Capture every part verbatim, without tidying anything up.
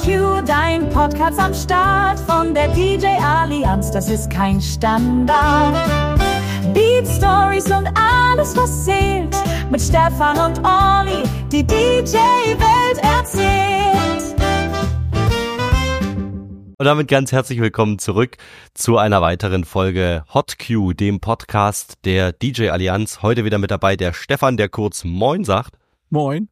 Q, dein Podcast am Start von der D J Allianz, das ist kein Standard. Beat Stories und alles, was zählt, mit Stefan und Olli, die D J-Welt erzählt. Und damit ganz herzlich willkommen zurück zu einer weiteren Folge Hot Q, dem Podcast der D J Allianz. Heute wieder mit dabei der Stefan, der kurz Moin sagt. Moin.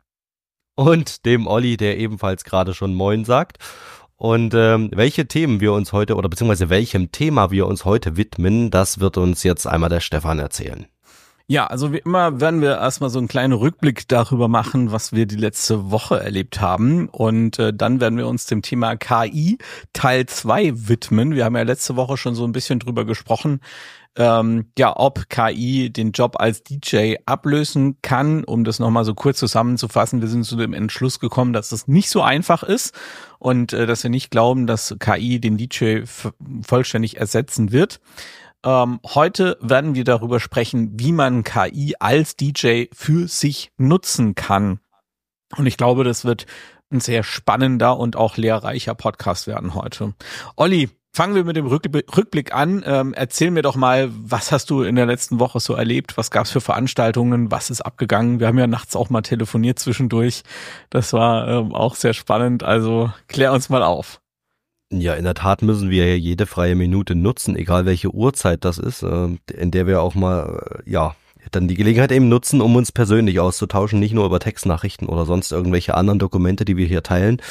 Und dem Olli, der ebenfalls gerade schon Moin sagt. Und ähm, welche Themen wir uns heute, oder beziehungsweise welchem Thema wir uns heute widmen, das wird uns jetzt einmal der Stefan erzählen. Ja, also wie immer werden wir erstmal so einen kleinen Rückblick darüber machen, was wir die letzte Woche erlebt haben. Und äh, dann werden wir uns dem Thema K I Teil zwei widmen. Wir haben ja letzte Woche schon so ein bisschen drüber gesprochen, ähm, ja, ob K I den Job als D J ablösen kann. Um das nochmal so kurz zusammenzufassen, wir sind zu dem Entschluss gekommen, dass das nicht so einfach ist und äh, dass wir nicht glauben, dass K I den D J f- vollständig ersetzen wird. Ähm, heute werden wir darüber sprechen, wie man K I als D J für sich nutzen kann. Und ich glaube, das wird ein sehr spannender und auch lehrreicher Podcast werden heute. Olli, fangen wir mit dem Rückblick, Rückblick an. Ähm, erzähl mir doch mal, was hast du in der letzten Woche so erlebt? Was gab's für Veranstaltungen? Was ist abgegangen? Wir haben ja nachts auch mal telefoniert zwischendurch. Das war ähm, auch sehr spannend. Also klär uns mal auf. Ja, in der Tat müssen wir ja jede freie Minute nutzen, egal welche Uhrzeit das ist, in der wir auch mal, ja, dann die Gelegenheit eben nutzen, um uns persönlich auszutauschen, nicht nur über Textnachrichten oder sonst irgendwelche anderen Dokumente, die wir hier teilen.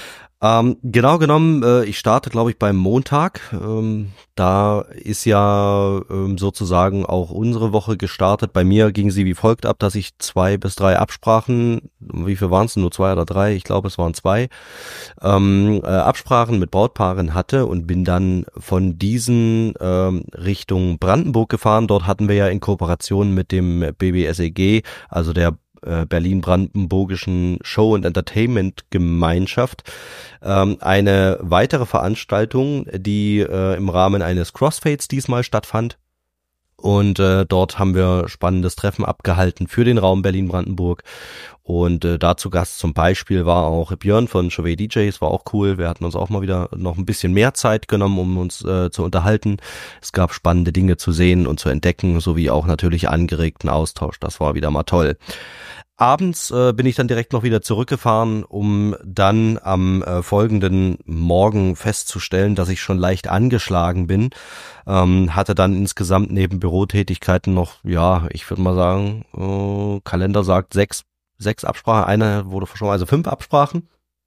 Ähm, genau genommen, äh, ich starte, glaube ich, beim Montag. Ähm, da ist ja ähm, sozusagen auch unsere Woche gestartet. Bei mir ging sie wie folgt ab, dass ich zwei bis drei Absprachen, wie viel waren es, nur zwei oder drei? Ich glaube, es waren zwei, ähm, äh, Absprachen mit Brautpaaren hatte und bin dann von diesen ähm, Richtung Brandenburg gefahren. Dort hatten wir ja in Kooperation mit dem B B S E G, also der Berlin-Brandenburgischen Show- und Entertainment-Gemeinschaft, ähm, eine weitere Veranstaltung, die äh, im Rahmen eines Crossfades diesmal stattfand. Und äh, dort haben wir spannendes Treffen abgehalten für den Raum Berlin-Brandenburg. Und äh, dazu Gast zum Beispiel war auch Björn von Chauvet D Js, war auch cool. Wir hatten uns auch mal wieder noch ein bisschen mehr Zeit genommen, um uns äh, zu unterhalten. Es gab spannende Dinge zu sehen und zu entdecken, sowie auch natürlich angeregten Austausch. Das war wieder mal toll. Abends äh, bin ich dann direkt noch wieder zurückgefahren, um dann am äh, folgenden Morgen festzustellen, dass ich schon leicht angeschlagen bin. Ähm, hatte dann insgesamt neben Bürotätigkeiten noch, ja, ich würde mal sagen, äh, Kalender sagt sechs, sechs Absprachen, eine wurde verschoben, also fünf Absprachen.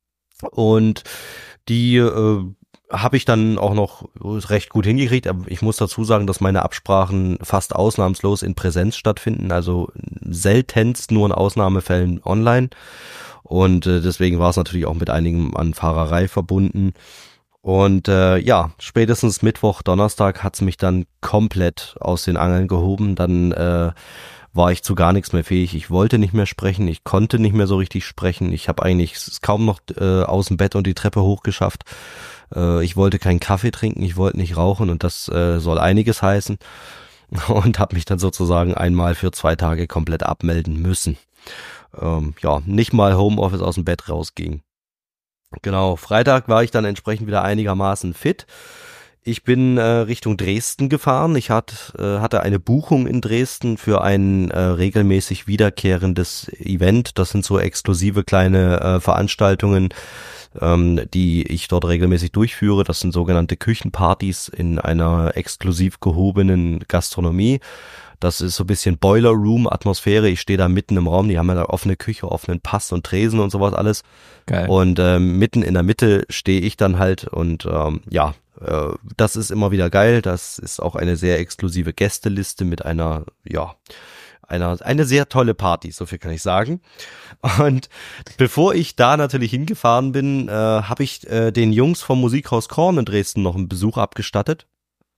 Und die äh, habe ich dann auch noch recht gut hingekriegt. Aber ich muss dazu sagen, dass meine Absprachen fast ausnahmslos in Präsenz stattfinden, also seltenst nur in Ausnahmefällen online. Und äh, deswegen war es natürlich auch mit einigem an Fahrerei verbunden. Und äh, ja, spätestens Mittwoch, Donnerstag hat's mich dann komplett aus den Angeln gehoben. Dann äh, war ich zu gar nichts mehr fähig. Ich wollte nicht mehr sprechen, ich konnte nicht mehr so richtig sprechen. Ich habe eigentlich es kaum noch äh, aus dem Bett und die Treppe hochgeschafft. Äh, ich wollte keinen Kaffee trinken, ich wollte nicht rauchen und das äh, soll einiges heißen. Und habe mich dann sozusagen einmal für zwei Tage komplett abmelden müssen. Ähm, ja, nicht mal Homeoffice aus dem Bett rausging. Genau, Freitag war ich dann entsprechend wieder einigermaßen fit. Ich bin äh, Richtung Dresden gefahren. Ich hat, äh, hatte eine Buchung in Dresden für ein äh, regelmäßig wiederkehrendes Event. Das sind so exklusive kleine äh, Veranstaltungen, ähm, die ich dort regelmäßig durchführe. Das sind sogenannte Küchenpartys in einer exklusiv gehobenen Gastronomie. Das ist so ein bisschen Boiler Room Atmosphäre. Ich stehe da mitten im Raum. Die haben ja da offene Küche, offenen Pass und Tresen und sowas alles. Geil. Und äh, mitten in der Mitte stehe ich dann halt und ähm, ja, äh, das ist immer wieder geil. Das ist auch eine sehr exklusive Gästeliste mit einer, ja, einer, eine sehr tolle Party, so viel kann ich sagen. Und bevor ich da natürlich hingefahren bin, äh, habe ich äh, den Jungs vom Musikhaus Korn in Dresden noch einen Besuch abgestattet.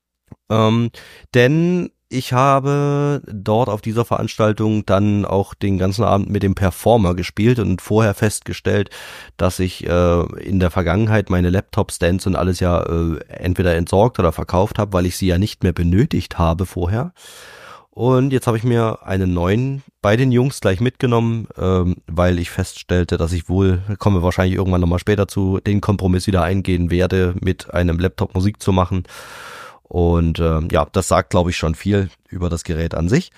Ähm, denn ich habe dort auf dieser Veranstaltung dann auch den ganzen Abend mit dem Performer gespielt und vorher festgestellt, dass ich äh, in der Vergangenheit meine Laptop-Stands und alles ja äh, entweder entsorgt oder verkauft habe, weil ich sie ja nicht mehr benötigt habe vorher. Und jetzt habe ich mir einen neuen bei den Jungs gleich mitgenommen, ähm, weil ich feststellte, dass ich wohl, komme wahrscheinlich irgendwann nochmal später zu, den Kompromiss wieder eingehen werde, mit einem Laptop Musik zu machen. Und äh, ja, das sagt, glaube ich, schon viel über das Gerät an sich.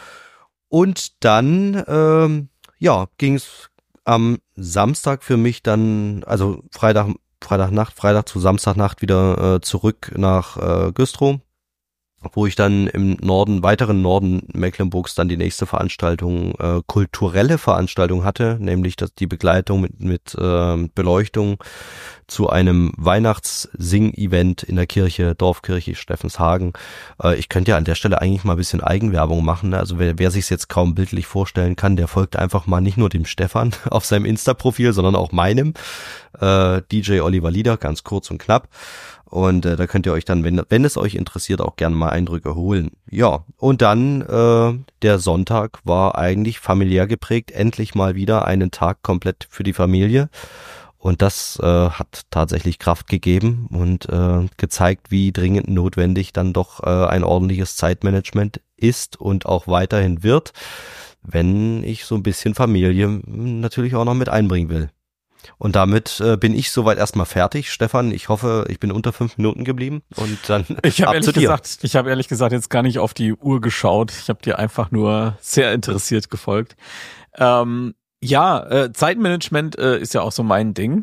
Und dann, ähm, ja, ging es am Samstag für mich dann, also Freitag, Freitagnacht, Freitag zu Samstagnacht wieder äh, zurück nach äh, Güstrow, wo ich dann im Norden, weiteren Norden Mecklenburgs dann die nächste Veranstaltung, äh, kulturelle Veranstaltung hatte, nämlich das, die Begleitung mit, mit äh, Beleuchtung zu einem Weihnachtssing-Event in der Kirche, Dorfkirche Steffenshagen. Äh, ich könnte ja an der Stelle eigentlich mal ein bisschen Eigenwerbung machen. Also wer, wer sich es jetzt kaum bildlich vorstellen kann, der folgt einfach mal nicht nur dem Stefan auf seinem Insta-Profil, sondern auch meinem, äh, D J Oliver Lieder, ganz kurz und knapp. Und äh, da könnt ihr euch dann, wenn, wenn es euch interessiert, auch gerne mal Eindrücke holen. Ja, und dann äh, der Sonntag war eigentlich familiär geprägt, endlich mal wieder einen Tag komplett für die Familie. Und das äh, hat tatsächlich Kraft gegeben und äh, gezeigt, wie dringend notwendig dann doch äh, ein ordentliches Zeitmanagement ist und auch weiterhin wird, wenn ich so ein bisschen Familie natürlich auch noch mit einbringen will. Und damit äh, bin ich soweit erstmal fertig. Stefan, ich hoffe, ich bin unter fünf Minuten geblieben und dann ich hab ab ehrlich zu dir. Gesagt, ich habe ehrlich gesagt jetzt gar nicht auf die Uhr geschaut. Ich habe dir einfach nur sehr interessiert gefolgt. Ähm, ja, äh, Zeitmanagement äh, ist ja auch so mein Ding.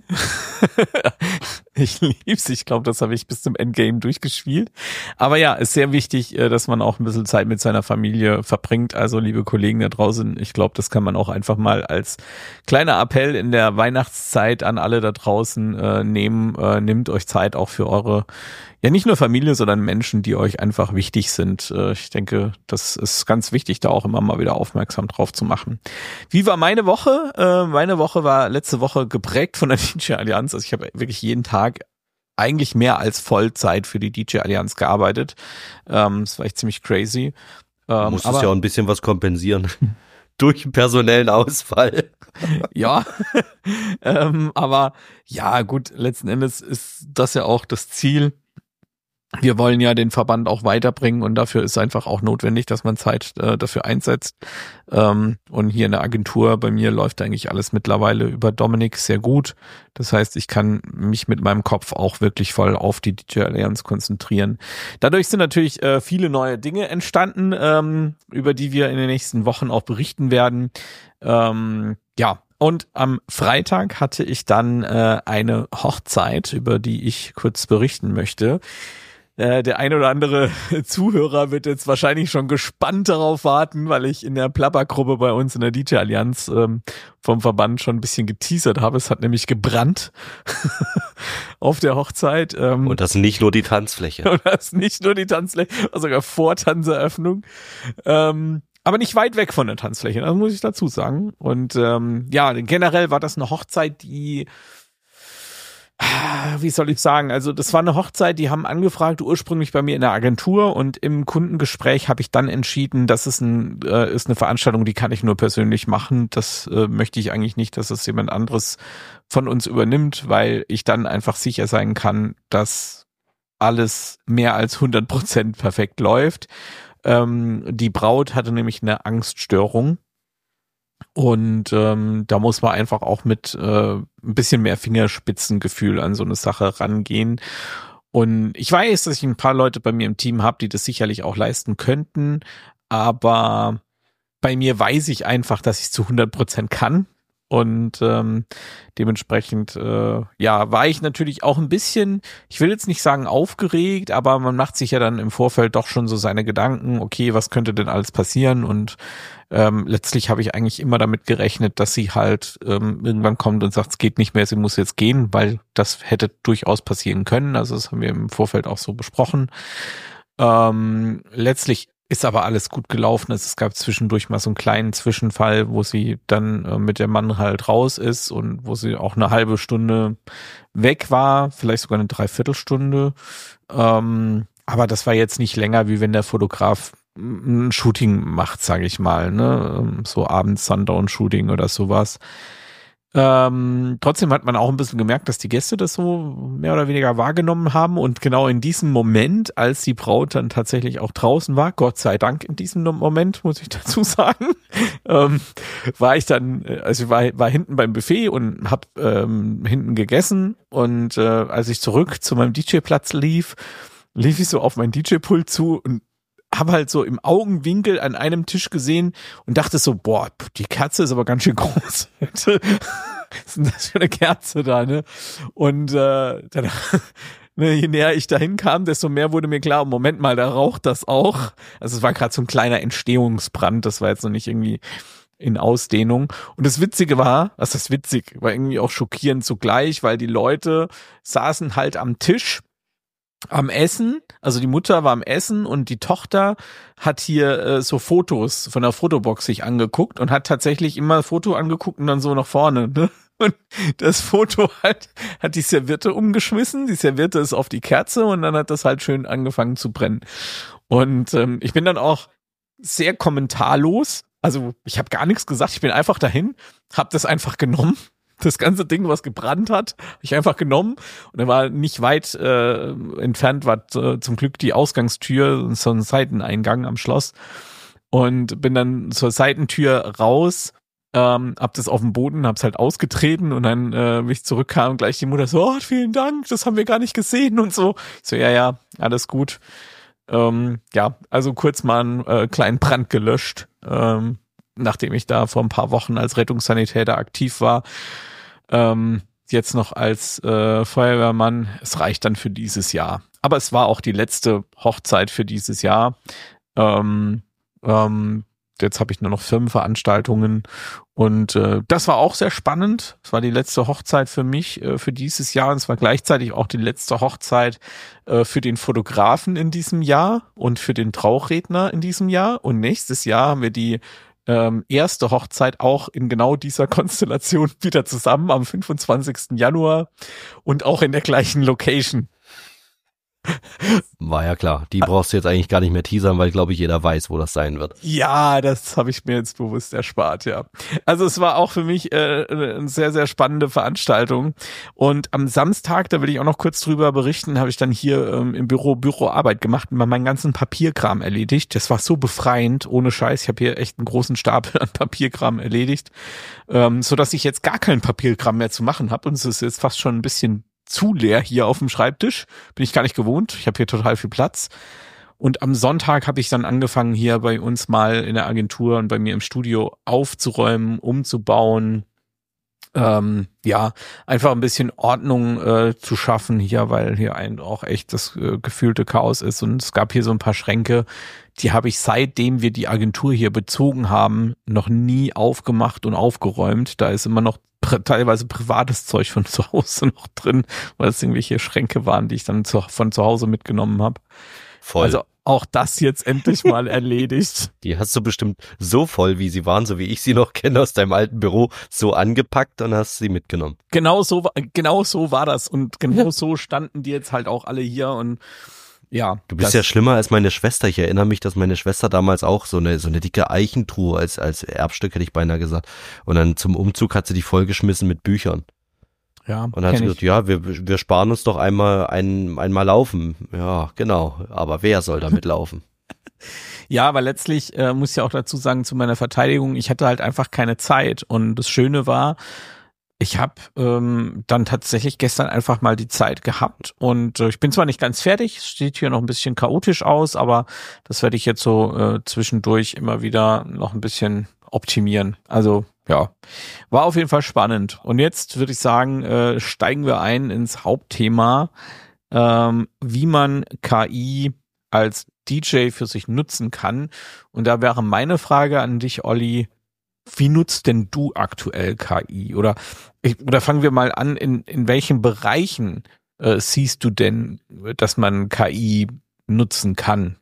Ich lieb's. Ich glaube, das habe ich bis zum Endgame durchgespielt. Aber ja, ist sehr wichtig, äh, dass man auch ein bisschen Zeit mit seiner Familie verbringt. Also liebe Kollegen da draußen, ich glaube, das kann man auch einfach mal als kleiner Appell in der Weihnachtszeit an alle da draußen äh, nehmen. Äh, nehmt euch Zeit auch für eure, ja nicht nur Familie, sondern Menschen, die euch einfach wichtig sind. Äh, ich denke, das ist ganz wichtig, da auch immer mal wieder aufmerksam drauf zu machen. Wie war meine Woche? Äh, meine Woche war letzte Woche geprägt von der D J Allianz. Also ich habe wirklich jeden Tag eigentlich mehr als Vollzeit für die D J Allianz gearbeitet. Ähm, das war echt ziemlich crazy. Ähm, musstest aber ja auch ein bisschen was kompensieren durch einen personellen Ausfall. Ja, ähm, aber ja gut, letzten Endes ist das ja auch das Ziel. Wir wollen ja den Verband auch weiterbringen und dafür ist einfach auch notwendig, dass man Zeit äh, dafür einsetzt. Ähm, und hier in der Agentur, bei mir läuft eigentlich alles mittlerweile über Dominik sehr gut. Das heißt, ich kann mich mit meinem Kopf auch wirklich voll auf die D J Allianz konzentrieren. Dadurch sind natürlich äh, viele neue Dinge entstanden, ähm, über die wir in den nächsten Wochen auch berichten werden. Ähm, ja. Und am Freitag hatte ich dann äh, eine Hochzeit, über die ich kurz berichten möchte. Äh, der ein oder andere Zuhörer wird jetzt wahrscheinlich schon gespannt darauf warten, weil ich in der Plappergruppe bei uns in der D J Allianz ähm, vom Verband schon ein bisschen geteasert habe. Es hat nämlich gebrannt auf der Hochzeit. Ähm, und das nicht nur die Tanzfläche. Und das nicht nur die Tanzfläche, sogar vor Tanzeröffnung. Ähm, aber nicht weit weg von der Tanzfläche, das muss ich dazu sagen. Und ähm, ja, generell war das eine Hochzeit, die, wie soll ich sagen, also das war eine Hochzeit, die haben angefragt, ursprünglich bei mir in der Agentur und im Kundengespräch habe ich dann entschieden, das ist, ein, äh, ist eine Veranstaltung, die kann ich nur persönlich machen. Das äh, möchte ich eigentlich nicht, dass es jemand anderes von uns übernimmt, weil ich dann einfach sicher sein kann, dass alles mehr als hundert Prozent perfekt läuft. Ähm, die Braut hatte nämlich eine Angststörung. Und ähm, da muss man einfach auch mit äh, ein bisschen mehr Fingerspitzengefühl an so eine Sache rangehen. Und ich weiß, dass ich ein paar Leute bei mir im Team habe, die das sicherlich auch leisten könnten. Aber bei mir weiß ich einfach, dass ich es zu hundert Prozent kann. Und ähm, dementsprechend, äh, ja, war ich natürlich auch ein bisschen, ich will jetzt nicht sagen aufgeregt, aber man macht sich ja dann im Vorfeld doch schon so seine Gedanken, okay, was könnte denn alles passieren? Und ähm, letztlich habe ich eigentlich immer damit gerechnet, dass sie halt ähm, irgendwann kommt und sagt, es geht nicht mehr, sie muss jetzt gehen, weil das hätte durchaus passieren können. Also das haben wir im Vorfeld auch so besprochen. Ähm, letztlich ist aber alles gut gelaufen. Es gab zwischendurch mal so einen kleinen Zwischenfall, wo sie dann äh, mit dem Mann halt raus ist und wo sie auch eine halbe Stunde weg war, vielleicht sogar eine Dreiviertelstunde. Ähm, aber das war jetzt nicht länger, wie wenn der Fotograf ein Shooting macht, sage ich mal, ne? So abends Sundown-Shooting oder sowas. Ähm, trotzdem hat man auch ein bisschen gemerkt, dass die Gäste das so mehr oder weniger wahrgenommen haben und genau in diesem Moment, als die Braut dann tatsächlich auch draußen war, Gott sei Dank in diesem Moment, muss ich dazu sagen, ähm, war ich dann, also ich war, war hinten beim Buffet und hab ähm, hinten gegessen und äh, als ich zurück zu meinem D J-Platz lief, lief ich so auf mein D J-Pult zu und habe halt so im Augenwinkel an einem Tisch gesehen und dachte so, boah, die Kerze ist aber ganz schön groß. Was ist denn das für eine Kerze da, ne? Und äh, dann, ne, je näher ich dahin kam, desto mehr wurde mir klar, Moment mal, da raucht das auch. Also es war gerade so ein kleiner Entstehungsbrand, das war jetzt noch nicht irgendwie in Ausdehnung. Und das Witzige war, was das witzig, war irgendwie auch schockierend zugleich, weil die Leute saßen halt am Tisch am Essen, also die Mutter war am Essen und die Tochter hat hier äh, so Fotos von der Fotobox sich angeguckt und hat tatsächlich immer ein Foto angeguckt und dann so nach vorne, ne? Und das Foto halt hat die Serviette umgeschmissen, die Serviette ist auf die Kerze und dann hat das halt schön angefangen zu brennen. Und ähm, ich bin dann auch sehr kommentarlos, also ich habe gar nichts gesagt, ich bin einfach dahin, habe das einfach genommen. Das ganze Ding, was gebrannt hat, habe ich einfach genommen und er war nicht weit äh, entfernt, war äh, zum Glück die Ausgangstür, so ein Seiteneingang am Schloss und bin dann zur Seitentür raus, ähm, hab das auf dem Boden, hab's halt ausgetreten und dann, äh, wie ich zurückkam, gleich die Mutter so, oh, vielen Dank, das haben wir gar nicht gesehen und so. Ich so, ja, ja, alles gut. Ähm, ja, also kurz mal einen äh, kleinen Brand gelöscht, ähm, nachdem ich da vor ein paar Wochen als Rettungssanitäter aktiv war. Ähm, jetzt noch als äh, Feuerwehrmann. Es reicht dann für dieses Jahr. Aber es war auch die letzte Hochzeit für dieses Jahr. Ähm, ähm, jetzt habe ich nur noch Firmenveranstaltungen und äh, das war auch sehr spannend. Es war die letzte Hochzeit für mich äh, für dieses Jahr und es war gleichzeitig auch die letzte Hochzeit äh, für den Fotografen in diesem Jahr und für den Trauredner in diesem Jahr. Und nächstes Jahr haben wir die Ähm, erste Hochzeit auch in genau dieser Konstellation wieder zusammen am fünfundzwanzigsten Januar und auch in der gleichen Location. War ja klar. Die brauchst du jetzt eigentlich gar nicht mehr teasern, weil, glaube ich, jeder weiß, wo das sein wird. Ja, das habe ich mir jetzt bewusst erspart, ja. Also es war auch für mich äh, eine sehr, sehr spannende Veranstaltung. Und am Samstag, da will ich auch noch kurz drüber berichten, habe ich dann hier ähm, im Büro Büroarbeit gemacht und mal meinen ganzen Papierkram erledigt. Das war so befreiend, ohne Scheiß. Ich habe hier echt einen großen Stapel an Papierkram erledigt, ähm, sodass ich jetzt gar keinen Papierkram mehr zu machen habe. Und es ist jetzt fast schon ein bisschen zu leer hier auf dem Schreibtisch. Bin ich gar nicht gewohnt. Ich habe hier total viel Platz. Und am Sonntag habe ich dann angefangen, hier bei uns mal in der Agentur und bei mir im Studio aufzuräumen, umzubauen. Ähm, ja, einfach ein bisschen Ordnung äh, zu schaffen hier, weil hier ein auch echt das äh, gefühlte Chaos ist. Und es gab hier so ein paar Schränke, die habe ich, seitdem wir die Agentur hier bezogen haben, noch nie aufgemacht und aufgeräumt. Da ist immer noch pr- teilweise privates Zeug von zu Hause noch drin, weil es irgendwelche Schränke waren, die ich dann zu, von zu Hause mitgenommen habe. Voll. Also auch das jetzt endlich mal erledigt. Die hast du bestimmt so voll, wie sie waren, so wie ich sie noch kenne aus deinem alten Büro, so angepackt und hast sie mitgenommen. Genau so, genau so war das und genau so standen die jetzt halt auch alle hier und ja. Du bist ja schlimmer als meine Schwester. Ich erinnere mich, dass meine Schwester damals auch so eine so eine dicke Eichentruhe als als Erbstück, hätte ich beinahe gesagt. Und dann zum Umzug hat sie die vollgeschmissen mit Büchern. Ja, und dann hat sie gesagt, ja, wir wir sparen uns doch einmal ein, einmal laufen. Ja, genau. Aber wer soll damit laufen? Ja, aber letztlich äh, muss ich auch dazu sagen, zu meiner Verteidigung, ich hatte halt einfach keine Zeit. Und das Schöne war, ich habe ähm, dann tatsächlich gestern einfach mal die Zeit gehabt und äh, ich bin zwar nicht ganz fertig, es steht hier noch ein bisschen chaotisch aus, aber das werde ich jetzt so äh, zwischendurch immer wieder noch ein bisschen optimieren. Also ja, war auf jeden Fall spannend. Und jetzt würde ich sagen, äh, steigen wir ein ins Hauptthema, ähm, wie man K I als D J für sich nutzen kann. Und da wäre meine Frage an dich, Olli, wie nutzt denn du aktuell K I? Oder, oder fangen wir mal an, in, in welchen Bereichen äh, siehst du denn, dass man K I nutzen kann?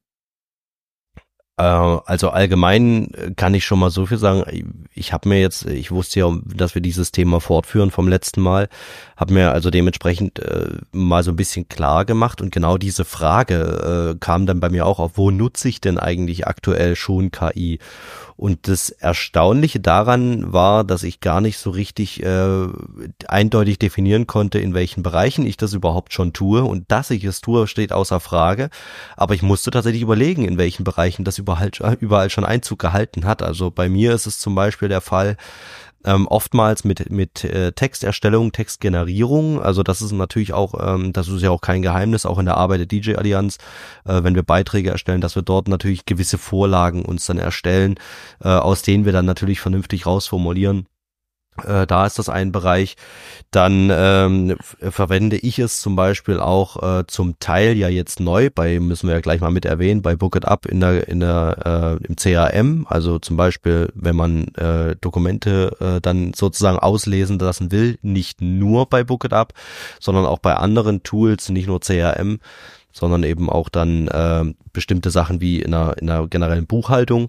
Also allgemein kann ich schon mal so viel sagen. Ich habe mir jetzt, ich wusste ja, dass wir dieses Thema fortführen vom letzten Mal, habe mir also dementsprechend äh, mal so ein bisschen klar gemacht und genau diese Frage äh, kam dann bei mir auch auf, wo nutze ich denn eigentlich aktuell schon K I? Und das Erstaunliche daran war, dass ich gar nicht so richtig äh, eindeutig definieren konnte, in welchen Bereichen ich das überhaupt schon tue. Und dass ich es tue, steht außer Frage. Aber ich musste tatsächlich überlegen, in welchen Bereichen das überall, überall schon Einzug gehalten hat. Also bei mir ist es zum Beispiel der Fall, Ähm, oftmals mit mit äh, Texterstellung, Textgenerierung, also das ist natürlich auch, ähm, das ist ja auch kein Geheimnis, auch in der Arbeit der D J Allianz, äh, wenn wir Beiträge erstellen, dass wir dort natürlich gewisse Vorlagen uns dann erstellen, äh, aus denen wir dann natürlich vernünftig rausformulieren. Äh, da ist das ein Bereich. Dann ähm, f- verwende ich es zum Beispiel auch äh, zum Teil ja jetzt neu, bei müssen wir ja gleich mal mit erwähnen, bei Book It Up in der in der äh, im C A M. Also zum Beispiel, wenn man äh, Dokumente äh, dann sozusagen auslesen lassen will, nicht nur bei Book It Up, sondern auch bei anderen Tools, nicht nur C A M, sondern eben auch dann äh, bestimmte Sachen wie in einer in einer generellen Buchhaltung.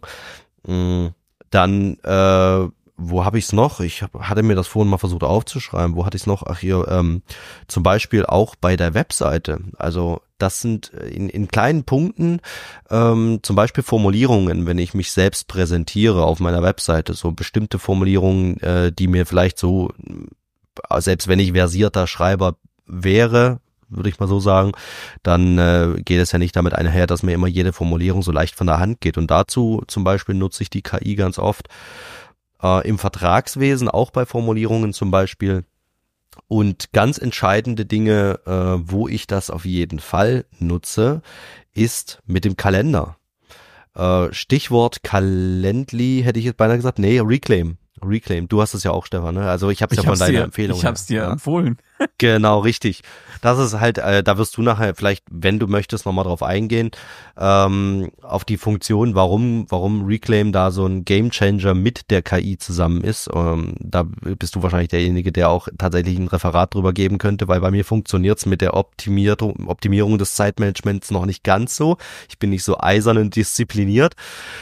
Mm, Dann äh, wo habe ich es noch? Ich hab, hatte mir das vorhin mal versucht aufzuschreiben. Wo hatte ich es noch? Ach hier, ähm, zum Beispiel auch bei der Webseite. Also das sind in, in kleinen Punkten ähm, zum Beispiel Formulierungen, wenn ich mich selbst präsentiere auf meiner Webseite. So bestimmte Formulierungen, äh, die mir vielleicht so, selbst wenn ich versierter Schreiber wäre, würde ich mal so sagen, dann äh, geht es ja nicht damit einher, dass mir immer jede Formulierung so leicht von der Hand geht. Und dazu zum Beispiel nutze ich die K I ganz oft. Äh, im Vertragswesen, auch bei Formulierungen zum Beispiel. Und ganz entscheidende Dinge, äh, wo ich das auf jeden Fall nutze, ist mit dem Kalender. Äh, Stichwort Calendly, hätte ich jetzt beinahe gesagt. Nee, Reclaim. Reclaim. Du hast es ja auch, Stefan, ne? Also ich habe es ja von deiner dir, Empfehlung. Ich habe es dir ja. empfohlen. Genau, richtig. Das ist halt, äh, da wirst du nachher vielleicht, wenn du möchtest, nochmal drauf eingehen, ähm, auf die Funktion, warum warum Reclaim da so ein Gamechanger mit der K I zusammen ist. Ähm, da bist du wahrscheinlich derjenige, der auch tatsächlich ein Referat drüber geben könnte, weil bei mir funktioniert's mit der Optimierung, Optimierung des Zeitmanagements noch nicht ganz so. Ich bin nicht so eisern und diszipliniert.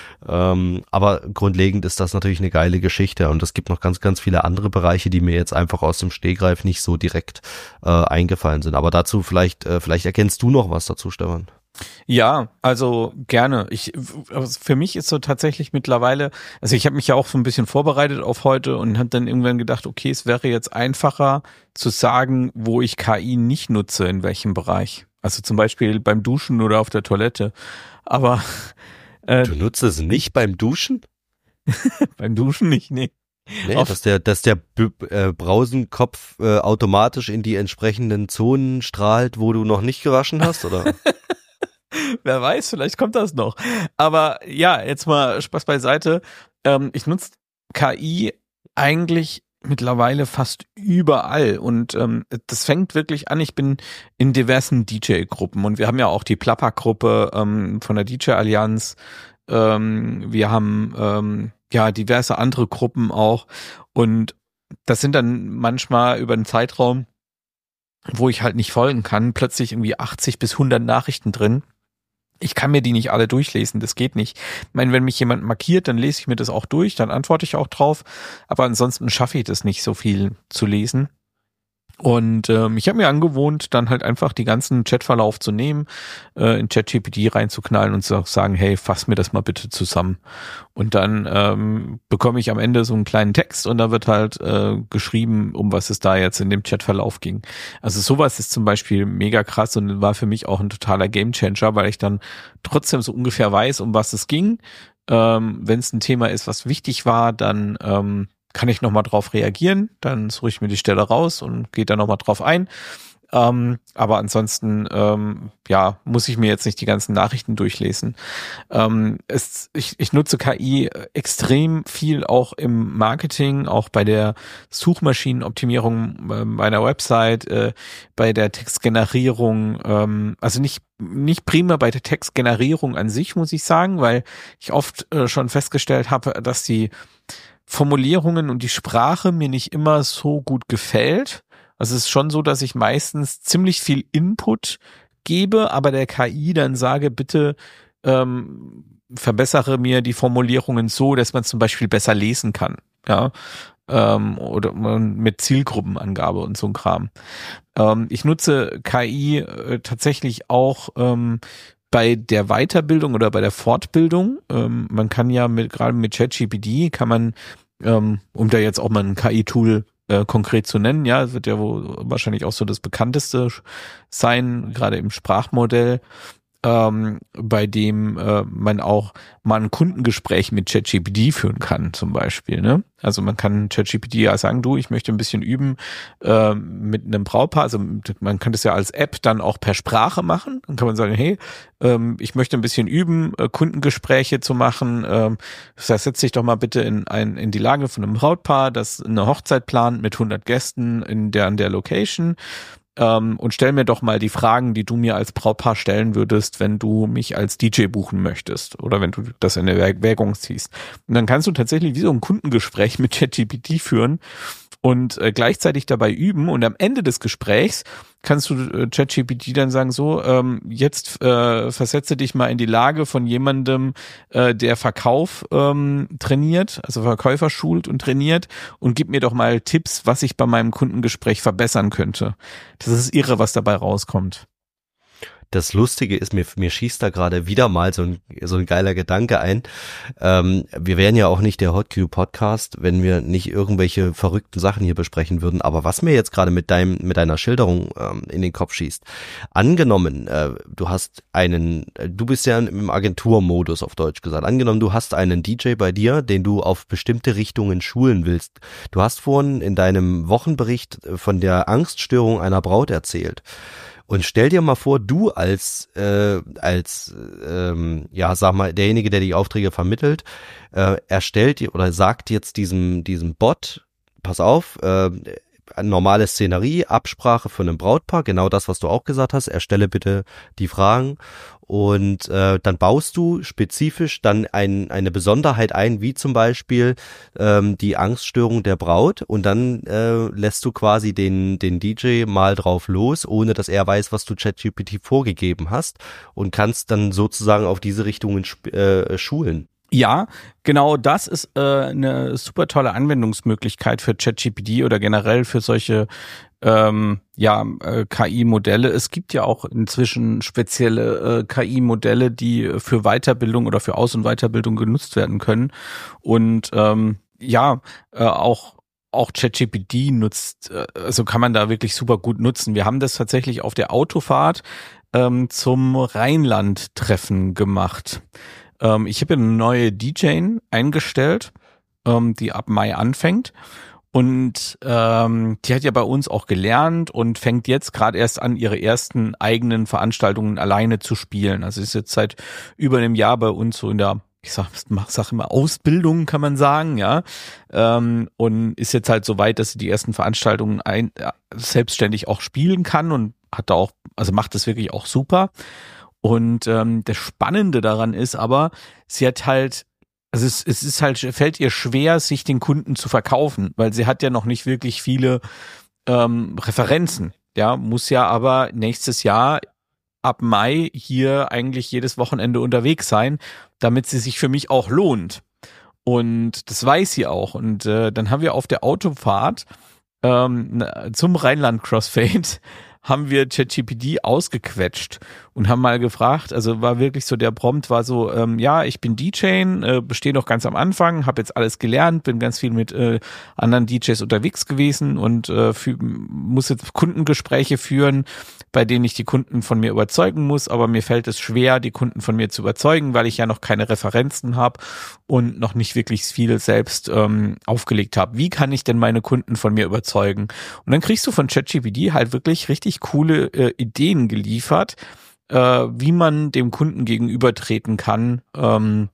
Ähm, aber grundlegend ist das natürlich eine geile Geschichte und es gibt noch ganz, ganz viele andere Bereiche, die mir jetzt einfach aus dem Stegreif nicht so direkt äh, eingefallen sind. Aber dazu vielleicht, äh, vielleicht erkennst du noch was dazu, Stefan. Ja, also gerne. Ich, also für mich ist so tatsächlich mittlerweile, also ich habe mich ja auch so ein bisschen vorbereitet auf heute und habe dann irgendwann gedacht, okay, es wäre jetzt einfacher zu sagen, wo ich K I nicht nutze, in welchem Bereich. Also zum Beispiel beim Duschen oder auf der Toilette. Aber Äh, du nutzt es nicht beim Duschen? Beim Duschen nicht, nee. Nee, dass der, dass der B- äh, Brausenkopf äh, automatisch in die entsprechenden Zonen strahlt, wo du noch nicht gewaschen hast, oder? Wer weiß, vielleicht kommt das noch. Aber ja, jetzt mal Spaß beiseite. Ähm, ich nutze K I eigentlich mittlerweile fast überall und ähm, das fängt wirklich an, ich bin in diversen D J-Gruppen und wir haben ja auch die Plapper-Gruppe ähm, von der D J-Allianz, ähm, wir haben ähm, ja diverse andere Gruppen auch und das sind dann manchmal über einen Zeitraum, wo ich halt nicht folgen kann, plötzlich irgendwie achtzig bis hundert Nachrichten drin. Ich kann mir die nicht alle durchlesen, das geht nicht. Ich meine, wenn mich jemand markiert, dann lese ich mir das auch durch, dann antworte ich auch drauf. Aber ansonsten schaffe ich das nicht, so viel zu lesen. Und ähm, ich habe mir angewohnt, dann halt einfach die ganzen Chatverlauf zu nehmen, äh, in ChatGPT reinzuknallen und zu sagen, hey, fass mir das mal bitte zusammen. Und dann ähm, bekomme ich am Ende so einen kleinen Text und da wird halt äh, geschrieben, um was es da jetzt in dem Chatverlauf ging. Also sowas ist zum Beispiel mega krass und war für mich auch ein totaler Gamechanger, weil ich dann trotzdem so ungefähr weiß, um was es ging. Ähm, wenn es ein Thema ist, was wichtig war, dann ähm, kann ich nochmal drauf reagieren, dann suche ich mir die Stelle raus und gehe da nochmal drauf ein. Ähm, aber ansonsten, ähm, ja, muss ich mir jetzt nicht die ganzen Nachrichten durchlesen. Ähm, es, ich, ich nutze K I extrem viel auch im Marketing, auch bei der Suchmaschinenoptimierung äh, meiner Website, äh, bei der Textgenerierung, ähm, also nicht nicht primär bei der Textgenerierung an sich, muss ich sagen, weil ich oft äh, schon festgestellt habe, dass die Formulierungen und die Sprache mir nicht immer so gut gefällt. Also es ist schon so, dass ich meistens ziemlich viel Input gebe, aber der K I dann sage, bitte ähm, verbessere mir die Formulierungen so, dass man zum Beispiel besser lesen kann. Ja, ähm, oder mit Zielgruppenangabe und so ein Kram. Ähm, ich nutze K I äh, tatsächlich auch ähm, bei der Weiterbildung oder bei der Fortbildung, ähm, man kann ja mit gerade mit ChatGPT kann man, ähm, um da jetzt auch mal ein K I-Tool äh, konkret zu nennen, ja, es wird ja wohl wahrscheinlich auch so das bekannteste sein, gerade im Sprachmodell, ähm, bei dem äh, man auch mal ein Kundengespräch mit ChatGPT führen kann, zum Beispiel. Ne? Also man kann ChatGPT ja sagen, du, ich möchte ein bisschen üben äh, mit einem Brautpaar. Also man kann das ja als App dann auch per Sprache machen. Dann kann man sagen, hey, ähm, ich möchte ein bisschen üben, äh, Kundengespräche zu machen. Ähm, das heißt, setz dich doch mal bitte in, ein, in die Lage von einem Brautpaar, das eine Hochzeit plant mit hundert Gästen in der, in der Location. Ähm, und stell mir doch mal die Fragen, die du mir als Brautpaar stellen würdest, wenn du mich als D J buchen möchtest oder wenn du das in Erwägung ziehst. Und dann kannst du tatsächlich wie so ein Kundengespräch mit ChatGPT führen und äh, gleichzeitig dabei üben und am Ende des Gesprächs kannst du äh, ChatGPT dann sagen, so, ähm, jetzt äh, versetze dich mal in die Lage von jemandem, äh, der Verkauf ähm, trainiert, also Verkäufer schult und trainiert und gib mir doch mal Tipps, was ich bei meinem Kundengespräch verbessern könnte. Das ist irre, was dabei rauskommt. Das Lustige ist, mir, mir schießt da gerade wieder mal so ein, so ein geiler Gedanke ein. Ähm, wir wären ja auch nicht der Hot Q Podcast, wenn wir nicht irgendwelche verrückten Sachen hier besprechen würden. Aber was mir jetzt gerade mit deinem, mit deiner Schilderung ähm, in den Kopf schießt. Angenommen, äh, du hast einen, du bist ja im Agenturmodus auf Deutsch gesagt. Angenommen, du hast einen D J bei dir, den du auf bestimmte Richtungen schulen willst. Du hast vorhin in deinem Wochenbericht von der Angststörung einer Braut erzählt. Und stell dir mal vor, du als äh, als ähm, ja, sag mal, derjenige, der die Aufträge vermittelt, äh, erstellt dir oder sagt jetzt diesem diesem Bot, pass auf, äh, normale Szenerie, Absprache für ein Brautpaar, genau das, was du auch gesagt hast, erstelle bitte die Fragen und äh, dann baust du spezifisch dann ein, eine Besonderheit ein, wie zum Beispiel ähm, die Angststörung der Braut und dann äh, lässt du quasi den, den D J mal drauf los, ohne dass er weiß, was du ChatGPT vorgegeben hast und kannst dann sozusagen auf diese Richtungen äh, schulen. Ja, genau das ist äh, eine super tolle Anwendungsmöglichkeit für ChatGPT oder generell für solche ähm, ja äh, K I-Modelle. Es gibt ja auch inzwischen spezielle äh, K I-Modelle, die für Weiterbildung oder für Aus- und Weiterbildung genutzt werden können. Und ähm, ja, äh, auch auch ChatGPT nutzt, äh, also kann man da wirklich super gut nutzen. Wir haben das tatsächlich auf der Autofahrt ähm, zum Rheinland-Treffen gemacht. Ähm, ich habe eine neue D J eingestellt, ähm, die ab Mai anfängt und ähm, die hat ja bei uns auch gelernt und fängt jetzt gerade erst an, ihre ersten eigenen Veranstaltungen alleine zu spielen. Also ist jetzt seit über einem Jahr bei uns so in der, ich sag, sag immer Ausbildung, kann man sagen, ja, ähm, und ist jetzt halt so weit, dass sie die ersten Veranstaltungen ein, äh, selbstständig auch spielen kann und hat da auch, also macht das wirklich auch super. Und ähm, das Spannende daran ist aber, sie hat halt, also es, es ist halt, fällt ihr schwer, sich den Kunden zu verkaufen, weil sie hat ja noch nicht wirklich viele ähm, Referenzen. Ja, muss ja aber nächstes Jahr ab Mai hier eigentlich jedes Wochenende unterwegs sein, damit sie sich für mich auch lohnt. Und das weiß sie auch. Und äh, dann haben wir auf der Autofahrt ähm, zum Rheinland Crossfade haben wir ChatGPT ausgequetscht und haben mal gefragt, also war wirklich so, der Prompt war so, ähm, ja, ich bin D J, äh, bestehe noch ganz am Anfang, habe jetzt alles gelernt, bin ganz viel mit äh, anderen D Js unterwegs gewesen und äh, für, muss jetzt Kundengespräche führen, bei denen ich die Kunden von mir überzeugen muss, aber mir fällt es schwer, die Kunden von mir zu überzeugen, weil ich ja noch keine Referenzen habe und noch nicht wirklich viel selbst ähm, aufgelegt habe. Wie kann ich denn meine Kunden von mir überzeugen? Und dann kriegst du von ChatGPT halt wirklich richtig coole äh, Ideen geliefert, äh, wie man dem Kunden gegenübertreten kann, ähm,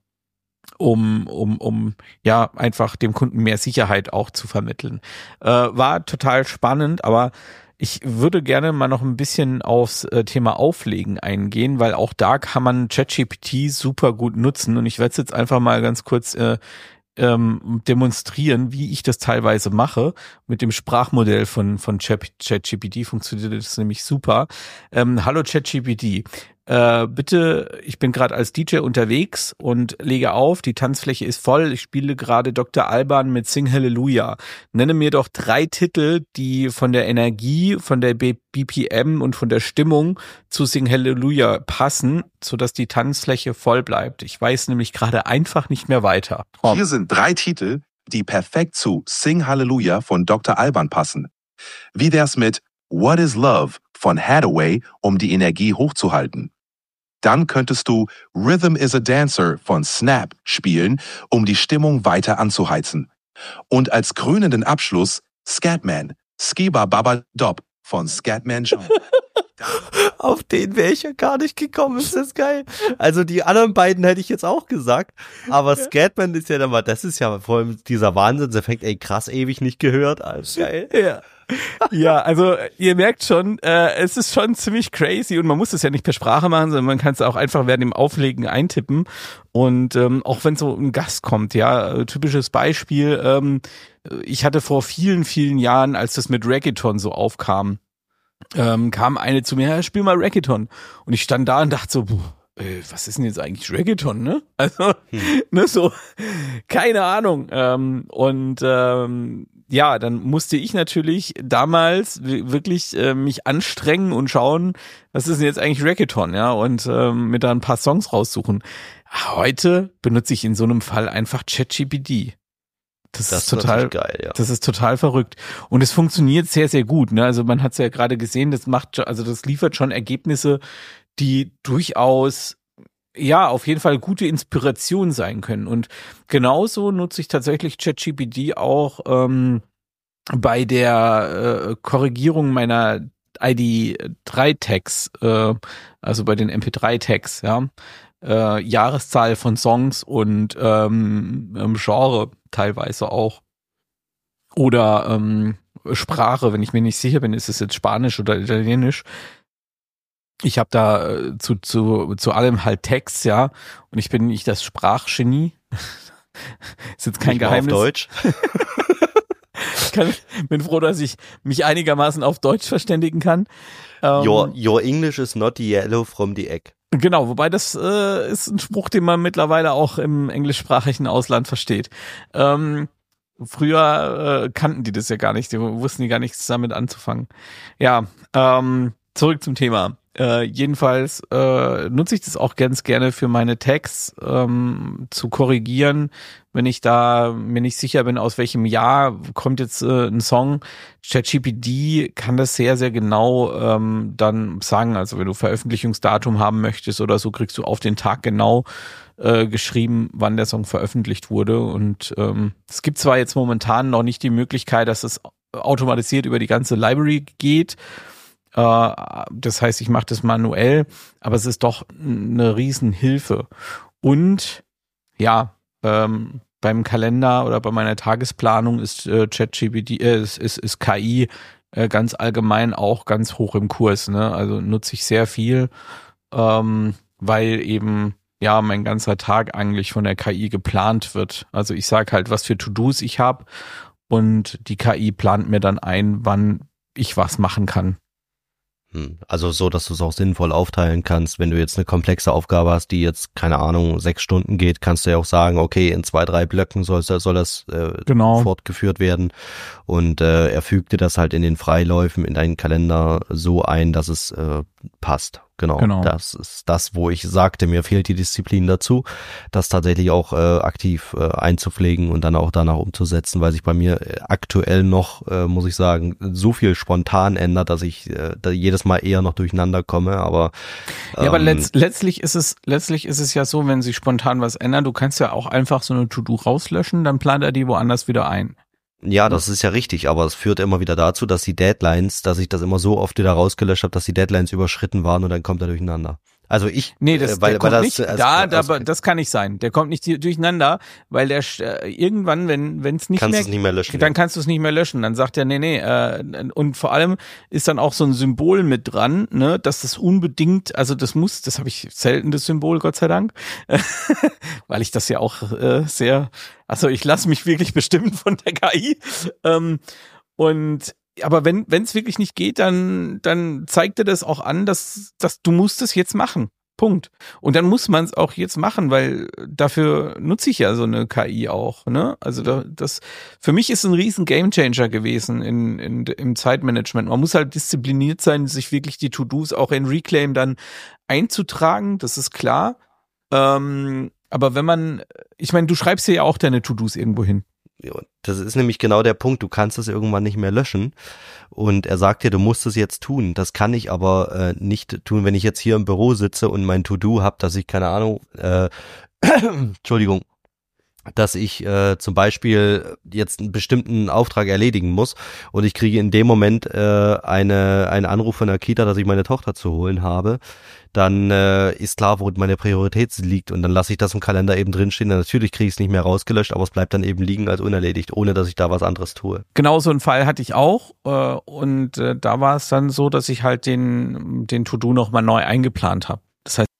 um um um ja einfach dem Kunden mehr Sicherheit auch zu vermitteln. Äh, war total spannend, aber ich würde gerne mal noch ein bisschen aufs äh, Thema Auflegen eingehen, weil auch da kann man ChatGPT super gut nutzen und ich werde es jetzt einfach mal ganz kurz äh, ähm, demonstrieren, wie ich das teilweise mache. Mit dem Sprachmodell von von ChatGPT funktioniert das nämlich super. Ähm, hallo ChatGPT, äh, bitte, ich bin gerade als D J unterwegs und lege auf, die Tanzfläche ist voll, ich spiele gerade Doktor Alban mit Sing Hallelujah. Nenne mir doch drei Titel, die von der Energie, von der B P M und von der Stimmung zu Sing Hallelujah passen, sodass die Tanzfläche voll bleibt. Ich weiß nämlich gerade einfach nicht mehr weiter. Oh. Hier sind drei Titel, die perfekt zu Sing Hallelujah von Doktor Alban passen. Wie wär's mit What is Love von Hathaway, um die Energie hochzuhalten? Dann könntest du Rhythm is a Dancer von Snap spielen, um die Stimmung weiter anzuheizen. Und als krönenden Abschluss Scatman, Skiba Baba Dob von Scatman John. Auf den wäre ich ja gar nicht gekommen, ist das geil. Also die anderen beiden hätte ich jetzt auch gesagt, aber Scatman ist ja dann mal, das ist ja vor allem dieser Wahnsinnseffekt, ey, krass, ewig nicht gehört, alles geil. Ja. Ja, also ihr merkt schon, äh, es ist schon ziemlich crazy und man muss es ja nicht per Sprache machen, sondern man kann es auch einfach während dem Auflegen eintippen und ähm, auch wenn so ein Gast kommt, ja, typisches Beispiel, ähm, ich hatte vor vielen, vielen Jahren, als das mit Reggaeton so aufkam, ähm, kam eine zu mir, ja, spiel mal Reggaeton und ich stand da und dachte so, boah, ey, was ist denn jetzt eigentlich Reggaeton, ne? Also, hm. ne, so, keine Ahnung ähm, und ähm, ja, dann musste ich natürlich damals wirklich äh, mich anstrengen und schauen, was ist denn jetzt eigentlich Reggaeton, ja, und ähm, mir da ein paar Songs raussuchen. Heute benutze ich in so einem Fall einfach ChatGPT. Das, das ist total geil, ja. Das ist total verrückt und es funktioniert sehr, sehr gut, ne? Also man hat es ja gerade gesehen, das macht, also das liefert schon Ergebnisse, die durchaus ja, auf jeden Fall gute Inspiration sein können. Und genauso nutze ich tatsächlich ChatGPT auch ähm, bei der äh, Korrigierung meiner I D drei Tags, äh, also bei den M P drei Tags, ja, äh, Jahreszahl von Songs und ähm, Genre teilweise auch. Oder ähm, Sprache, wenn ich mir nicht sicher bin, ist es jetzt Spanisch oder Italienisch. Ich habe da äh, zu zu zu allem halt Text, ja, und ich bin nicht das Sprachgenie. Ist jetzt kein nicht Geheimnis. Auf Deutsch. Ich kann, bin froh, dass ich mich einigermaßen auf Deutsch verständigen kann. Ähm, your your English is not the yellow from the egg. Genau, wobei das äh, ist ein Spruch, den man mittlerweile auch im englischsprachigen Ausland versteht. Ähm, früher äh, kannten die das ja gar nicht, die wussten die gar nichts damit anzufangen. Ja, ähm, zurück zum Thema. Äh, jedenfalls äh, nutze ich das auch ganz gerne für meine Tags ähm, zu korrigieren, wenn ich da mir nicht sicher bin, aus welchem Jahr kommt jetzt äh, ein Song. ChatGPT kann das sehr, sehr genau ähm, dann sagen. Also wenn du Veröffentlichungsdatum haben möchtest oder so, kriegst du auf den Tag genau äh, geschrieben, wann der Song veröffentlicht wurde. Und ähm, es gibt zwar jetzt momentan noch nicht die Möglichkeit, dass es automatisiert über die ganze Library geht. Das heißt, ich mache das manuell, aber es ist doch eine Riesenhilfe. Und ja, ähm, beim Kalender oder bei meiner Tagesplanung ist äh, ChatGPT, äh, ist, ist, ist K I äh, ganz allgemein auch ganz hoch im Kurs. Ne? Also nutze ich sehr viel, ähm, weil eben ja mein ganzer Tag eigentlich von der K I geplant wird. Also ich sage halt, was für To-Dos ich habe und die K I plant mir dann ein, wann ich was machen kann. Also so, dass du es auch sinnvoll aufteilen kannst. Wenn du jetzt eine komplexe Aufgabe hast, die jetzt, keine Ahnung, sechs Stunden geht, kannst du ja auch sagen, okay, in zwei, drei Blöcken soll, soll das äh, genau. fortgeführt werden. Und äh, er fügt dir das halt in den Freiläufen, in deinen Kalender so ein, dass es äh, passt. Genau, genau, das ist das, wo ich sagte, mir fehlt die Disziplin dazu, das tatsächlich auch äh, aktiv äh, einzupflegen und dann auch danach umzusetzen, weil sich bei mir äh, aktuell noch, äh, muss ich sagen, so viel spontan ändert, dass ich äh, da jedes Mal eher noch durcheinander komme, aber ähm, ja, aber letzt, letztlich ist es letztlich ist es ja so, wenn sich spontan was ändert, du kannst ja auch einfach so eine To-Do rauslöschen, dann plant er die woanders wieder ein. Ja, das ist ja richtig, aber es führt immer wieder dazu, dass die Deadlines, dass ich das immer so oft wieder rausgelöscht habe, dass die Deadlines überschritten waren und dann kommt er durcheinander. Also ich, nee, das, äh, weil, der kommt weil das, nicht, also, da, also, da, das kann nicht sein. Der kommt nicht durcheinander, weil der äh, irgendwann, wenn wenn es nicht kannst mehr, es nicht mehr löschen, dann ja. kannst du es nicht mehr löschen. Dann sagt er, nee, nee. Äh, und vor allem ist dann auch so ein Symbol mit dran, ne, dass das unbedingt, also das muss, das habe ich selten das Symbol, Gott sei Dank, weil ich das ja auch äh, sehr, also ich lasse mich wirklich bestimmen von der K I. Ähm, und aber wenn wenn es wirklich nicht geht, dann dann zeigt er das auch an, dass dass du musst es jetzt machen. Punkt. Und dann muss man es auch jetzt machen, weil dafür nutze ich ja so eine K I auch, ne? Also da, das für mich ist ein riesen Gamechanger gewesen in, in im Zeitmanagement. Man muss halt diszipliniert sein, sich wirklich die To-Dos auch in Reclaim dann einzutragen, das ist klar. Ähm, aber wenn man, ich meine, du schreibst ja auch deine To-Dos irgendwo hin. Das ist nämlich genau der Punkt, du kannst es irgendwann nicht mehr löschen und er sagt dir, du musst es jetzt tun, das kann ich aber äh, nicht tun, wenn ich jetzt hier im Büro sitze und mein To-Do habe, dass ich, keine Ahnung, äh, Entschuldigung, dass ich äh, zum Beispiel jetzt einen bestimmten Auftrag erledigen muss und ich kriege in dem Moment äh, eine einen Anruf von der Kita, dass ich meine Tochter zu holen habe, dann äh, ist klar, wo meine Priorität liegt und dann lasse ich das im Kalender eben drinstehen. Natürlich kriege ich es nicht mehr rausgelöscht, aber es bleibt dann eben liegen als unerledigt, ohne dass ich da was anderes tue. Genau so einen Fall hatte ich auch äh, und äh, da war es dann so, dass ich halt den, den To-Do nochmal neu eingeplant habe. Das heißt,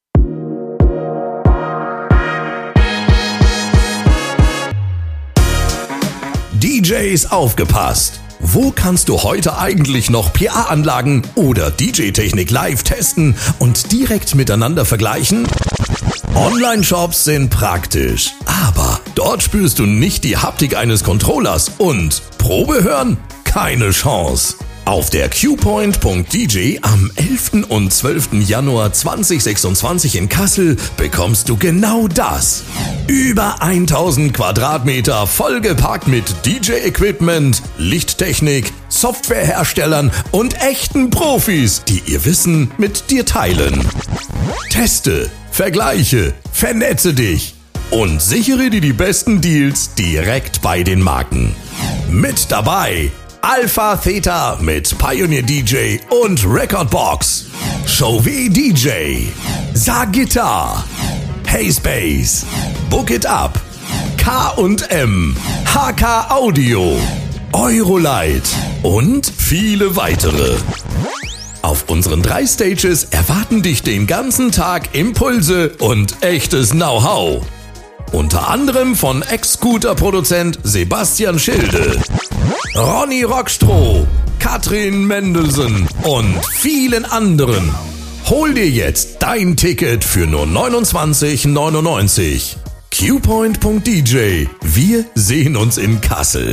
D Js aufgepasst! Wo kannst du heute eigentlich noch P A-Anlagen oder D J-Technik live testen und direkt miteinander vergleichen? Online-Shops sind praktisch, aber dort spürst du nicht die Haptik eines Controllers und Probe hören? Keine Chance! Auf der Q Point Punkt D J am elften und zwölften Januar zweitausendsechsundzwanzig in Kassel bekommst du genau das. Über tausend Quadratmeter vollgepackt mit D J-Equipment, Lichttechnik, Softwareherstellern und echten Profis, die ihr Wissen mit dir teilen. Teste, vergleiche, vernetze dich und sichere dir die besten Deals direkt bei den Marken. Mit dabei Alpha Theta mit Pioneer D J und Recordbox, Chauvet D J, Sagitar, Hayspace, Book It Up, K und M, H K Audio, Eurolight und viele weitere. Auf unseren drei Stages erwarten dich den ganzen Tag Impulse und echtes Know-how. Unter anderem von Ex-Scooter-Produzent Sebastian Schilde, Ronny Rockstroh, Katrin Mendelsen und vielen anderen. Hol dir jetzt dein Ticket für nur neunundzwanzig neunundneunzig. Q Point Punkt D J. Wir sehen uns in Kassel.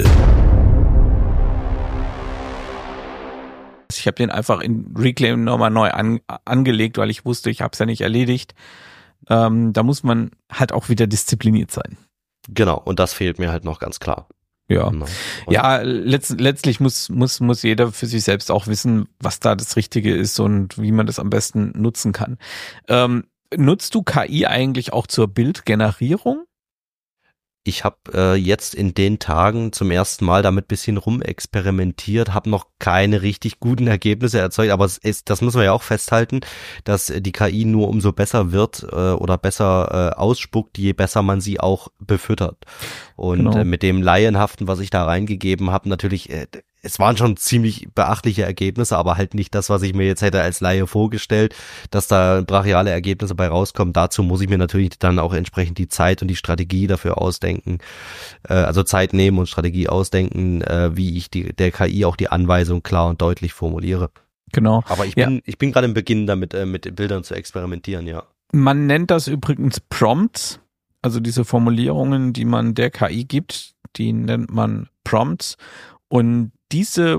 ich habe den einfach in Reclaim nochmal neu an, angelegt, weil ich wusste, ich habe es ja nicht erledigt. Ähm, da muss man halt auch wieder diszipliniert sein. Genau, und das fehlt mir halt noch ganz klar. Ja, genau. Ja, letzt, letztlich muss, muss, muss jeder für sich selbst auch wissen, was da das Richtige ist und wie man das am besten nutzen kann. Ähm, nutzt du K I eigentlich auch zur Bildgenerierung? Ich habe äh, jetzt in den Tagen zum ersten Mal damit bisschen rumexperimentiert, habe noch keine richtig guten Ergebnisse erzeugt, aber es ist, das müssen wir ja auch festhalten, dass die K I nur umso besser wird äh, oder besser äh, ausspuckt, je besser man sie auch befüttert. Und genau. äh, mit dem Laienhaften, was ich da reingegeben habe, natürlich, äh, es waren schon ziemlich beachtliche Ergebnisse, aber halt nicht das, was ich mir jetzt hätte als Laie vorgestellt, dass da brachiale Ergebnisse bei rauskommen. Dazu muss ich mir natürlich dann auch entsprechend die Zeit und die Strategie dafür ausdenken, äh, also Zeit nehmen und Strategie ausdenken, äh, wie ich die, der K I auch die Anweisung klar und deutlich formuliere. Genau. Aber ich bin, ja. ich bin gerade im Beginn damit, äh, mit Bildern zu experimentieren, ja. Man nennt das übrigens Prompts, also diese Formulierungen, die man der K I gibt, die nennt man Prompts. Und diese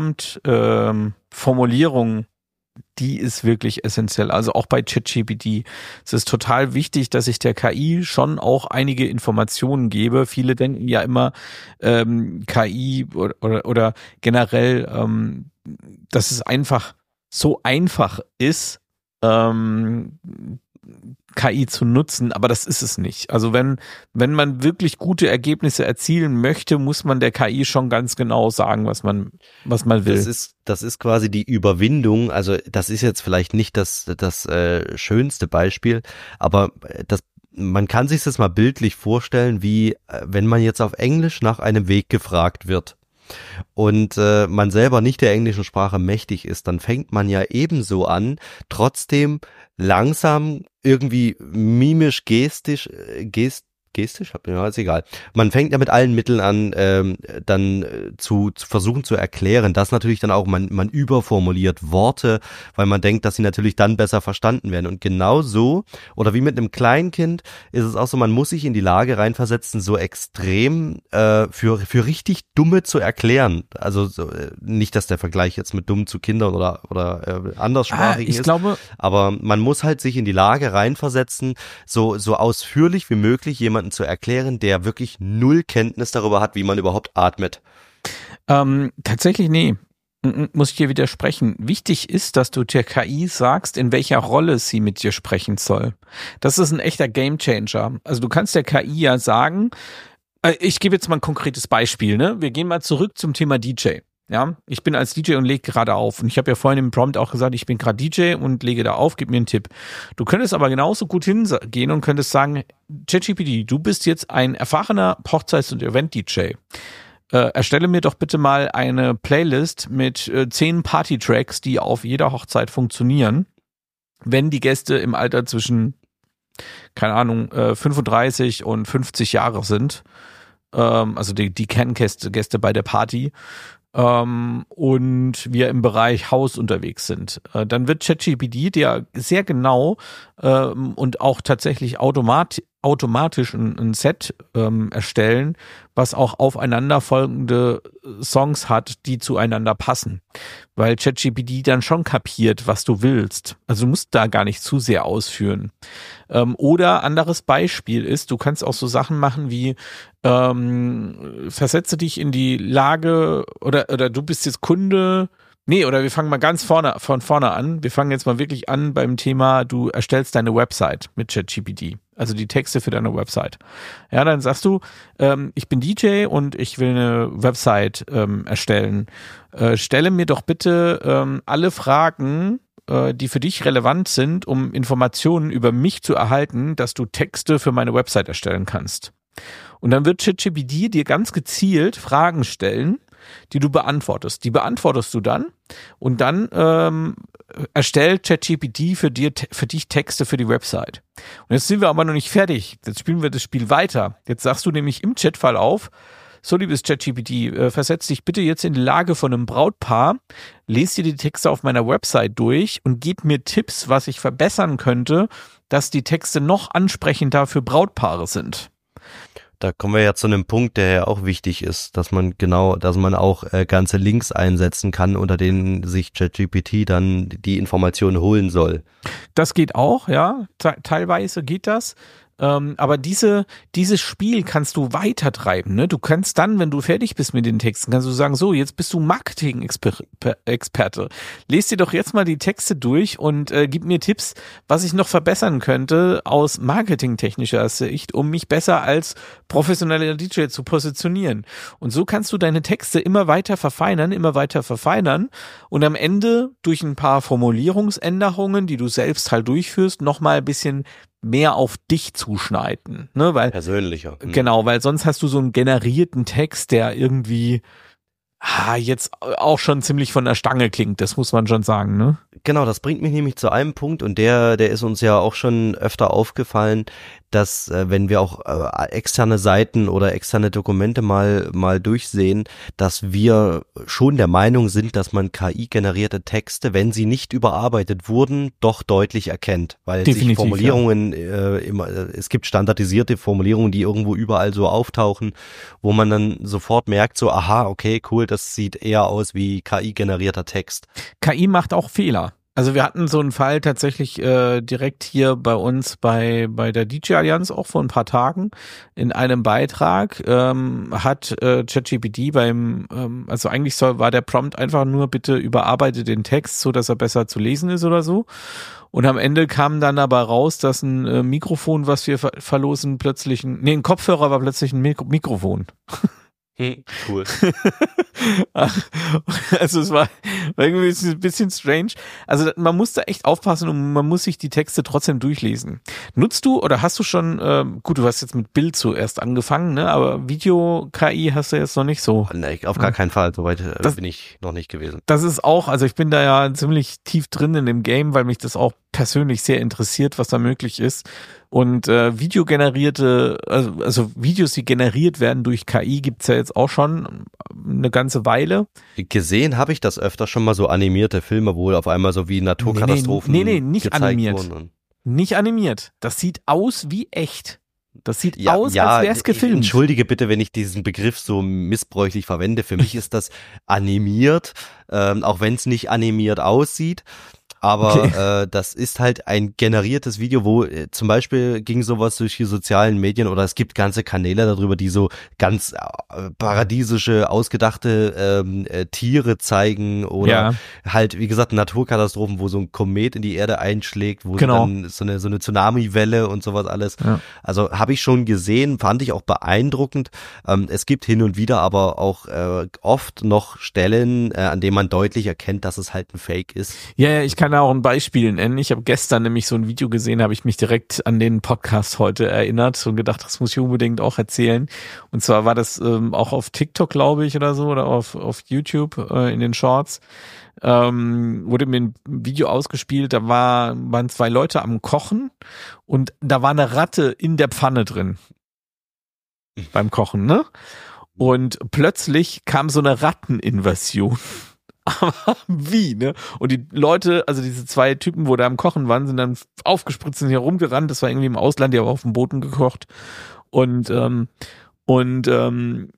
Prompt-Formulierung, ähm, die ist wirklich essentiell. Also auch bei ChatGPT. Es ist total wichtig, dass ich der K I schon auch einige Informationen gebe. Viele denken ja immer, ähm, K I oder, oder, oder generell, ähm, dass es einfach so einfach ist, ähm, K I zu nutzen, aber das ist es nicht. Also wenn wenn man wirklich gute Ergebnisse erzielen möchte, muss man der K I schon ganz genau sagen, was man was man will. Das ist das ist quasi die Überwindung. Also das ist jetzt vielleicht nicht das das äh, schönste Beispiel, aber das man kann sich das mal bildlich vorstellen, wie äh, wenn man jetzt auf Englisch nach einem Weg gefragt wird. Und äh, man selber nicht der englischen Sprache mächtig ist, dann fängt man ja ebenso an, trotzdem langsam irgendwie mimisch, gestisch, gest, Gestisch, ja, ist egal. Man fängt ja mit allen Mitteln an, ähm, dann äh, zu, zu versuchen zu erklären, dass natürlich dann auch man, man überformuliert Worte, weil man denkt, dass sie natürlich dann besser verstanden werden. Und genau so, oder wie mit einem Kleinkind, ist es auch so, man muss sich in die Lage reinversetzen, so extrem äh, für, für richtig Dumme zu erklären. Also so, äh, nicht, dass der Vergleich jetzt mit dumm zu Kindern oder, oder äh, anderssprachigen ah, ich ist, glaube, aber man muss halt sich in die Lage reinversetzen, so, so ausführlich wie möglich jemanden zu erklären, der wirklich null Kenntnis darüber hat, wie man überhaupt atmet. Ähm, tatsächlich, nee. Muss ich dir widersprechen. Wichtig ist, dass du der K I sagst, in welcher Rolle sie mit dir sprechen soll. Das ist ein echter Gamechanger. Also du kannst der K I ja sagen, äh, ich gebe jetzt mal ein konkretes Beispiel, ne? Wir gehen mal zurück zum Thema D J. Ja, ich bin als D J und lege gerade auf. Und ich habe ja vorhin im Prompt auch gesagt, ich bin gerade D J und lege da auf, gib mir einen Tipp. Du könntest aber genauso gut hingehen und könntest sagen, ChatGPT, du bist jetzt ein erfahrener Hochzeits- und Event-D J. Äh, erstelle mir doch bitte mal eine Playlist mit äh, zehn Party-Tracks, die auf jeder Hochzeit funktionieren, wenn die Gäste im Alter zwischen, keine Ahnung, äh, fünfunddreißig und fünfzig Jahre sind. Ähm, also die, die Kerngäste Gäste bei der Party. Ähm, und wir im Bereich Haus unterwegs sind, äh, dann wird ChatGPT dir sehr genau ähm, und auch tatsächlich automat automatisch ein, ein Set ähm, erstellen, was auch aufeinanderfolgende Songs hat, die zueinander passen, weil ChatGPT dann schon kapiert, was du willst. Also du musst da gar nicht zu sehr ausführen. Ähm, oder anderes Beispiel ist, du kannst auch so Sachen machen wie ähm, versetze dich in die Lage oder oder du bist jetzt Kunde. Nee, oder wir fangen mal ganz vorne von vorne an. Wir fangen jetzt mal wirklich an beim Thema, du erstellst deine Website mit ChatGPT, also die Texte für deine Website. Ja, dann sagst du, ähm, ich bin D J und ich will eine Website ähm, erstellen. Äh, stelle mir doch bitte ähm, alle Fragen, äh, die für dich relevant sind, um Informationen über mich zu erhalten, dass du Texte für meine Website erstellen kannst. Und dann wird ChatGPT dir ganz gezielt Fragen stellen, die du beantwortest. Die beantwortest du dann und dann ähm, erstellt ChatGPT für dir für dich Texte für die Website. Und jetzt sind wir aber noch nicht fertig. Jetzt spielen wir das Spiel weiter. Jetzt sagst du nämlich im Chatverlauf, so liebes ChatGPT, äh, versetz dich bitte jetzt in die Lage von einem Brautpaar, lest dir die Texte auf meiner Website durch und gib mir Tipps, was ich verbessern könnte, dass die Texte noch ansprechender für Brautpaare sind. Da kommen wir ja zu einem Punkt, der ja auch wichtig ist, dass man genau, dass man auch äh, ganze Links einsetzen kann, unter denen sich ChatGPT dann die Informationen holen soll. Das geht auch, ja, Te- teilweise geht das. Ähm, aber diese, dieses Spiel kannst du weiter treiben, ne? Du kannst dann, wenn du fertig bist mit den Texten, kannst du sagen, so, jetzt bist du Marketing-Experte. Lies dir doch jetzt mal die Texte durch und äh, gib mir Tipps, was ich noch verbessern könnte aus marketingtechnischer Sicht, um mich besser als professioneller D J zu positionieren. Und so kannst du deine Texte immer weiter verfeinern, immer weiter verfeinern und am Ende durch ein paar Formulierungsänderungen, die du selbst halt durchführst, nochmal ein bisschen mehr auf dich zuschneiden, ne, weil persönlicher. Hm. Genau, weil sonst hast du so einen generierten Text, der irgendwie ah, jetzt auch schon ziemlich von der Stange klingt, das muss man schon sagen, ne? Genau, das bringt mich nämlich zu einem Punkt und der, der ist uns ja auch schon öfter aufgefallen, dass äh, wenn wir auch äh, externe Seiten oder externe Dokumente mal mal durchsehen, dass wir schon der Meinung sind, dass man K I-generierte Texte, wenn sie nicht überarbeitet wurden, doch deutlich erkennt, weil Definitiv, sich Formulierungen, ja. äh, immer, es gibt standardisierte Formulierungen, die irgendwo überall so auftauchen, wo man dann sofort merkt, so aha, okay, cool, das sieht eher aus wie K I-generierter Text. K I macht auch Fehler. Also wir hatten so einen Fall tatsächlich äh, direkt hier bei uns bei bei der D J-Allianz auch vor ein paar Tagen in einem Beitrag ähm, hat äh, ChatGPT beim, ähm, also eigentlich soll, war der Prompt einfach nur bitte überarbeite den Text, so dass er besser zu lesen ist oder so. Und am Ende kam dann aber raus, dass ein äh, Mikrofon, was wir ver- verlosen, plötzlich ein, nee, ein Kopfhörer war plötzlich ein Mikro- Mikrofon. Cool. Also es war irgendwie ein bisschen strange. Also man muss da echt aufpassen und man muss sich die Texte trotzdem durchlesen. Nutzt du oder hast du schon, ähm, gut, du hast jetzt mit Bild zuerst angefangen, ne? Aber Video-K I hast du jetzt noch nicht so. Nee, auf gar keinen Fall, soweit das, bin ich noch nicht gewesen. Das ist auch, also ich bin da ja ziemlich tief drin in dem Game, weil mich das auch persönlich sehr interessiert, was da möglich ist. Und äh, videogenerierte, also, also Videos, die generiert werden durch K I, gibt's ja jetzt auch schon eine ganze Weile. Gesehen habe ich das öfter schon mal, so animierte Filme, wo auf einmal so wie Naturkatastrophen Nee, nee, nee, nicht gezeigt animiert. wurden. Nicht animiert. Das sieht aus wie echt. Das sieht Ja, aus, ja, als wäre es gefilmt. Entschuldige bitte, wenn ich diesen Begriff so missbräuchlich verwende. Für mich ist das animiert, ähm, auch wenn es nicht animiert aussieht. Aber okay. äh, das ist halt ein generiertes Video, wo äh, zum Beispiel ging sowas durch die sozialen Medien oder es gibt ganze Kanäle darüber, die so ganz äh, paradiesische, ausgedachte ähm, äh, Tiere zeigen oder ja. halt, wie gesagt, Naturkatastrophen, wo so ein Komet in die Erde einschlägt, wo genau. dann so eine so eine Tsunami-Welle und sowas alles. Ja. Also habe ich schon gesehen, fand ich auch beeindruckend. Ähm, es gibt hin und wieder aber auch äh, oft noch Stellen, äh, an denen man deutlich erkennt, dass es halt ein Fake ist. Ja, ja, ich kann auch ein Beispiel nennen. Ich habe gestern nämlich so ein Video gesehen, habe ich mich direkt an den Podcast heute erinnert und gedacht, das muss ich unbedingt auch erzählen. Und zwar war das ähm, auch auf TikTok, glaube ich, oder so, oder auf auf YouTube äh, in den Shorts. Ähm, wurde mir ein Video ausgespielt, da war, waren zwei Leute am Kochen und da war eine Ratte in der Pfanne drin. Beim Kochen, ne? Und plötzlich kam so eine Ratteninvasion. Aber wie, ne? Und die Leute, also diese zwei Typen, wo da am Kochen waren, sind dann aufgespritzt und hier rumgerannt. Das war irgendwie im Ausland, die haben auf dem Boden gekocht. Und, ähm, und, ähm,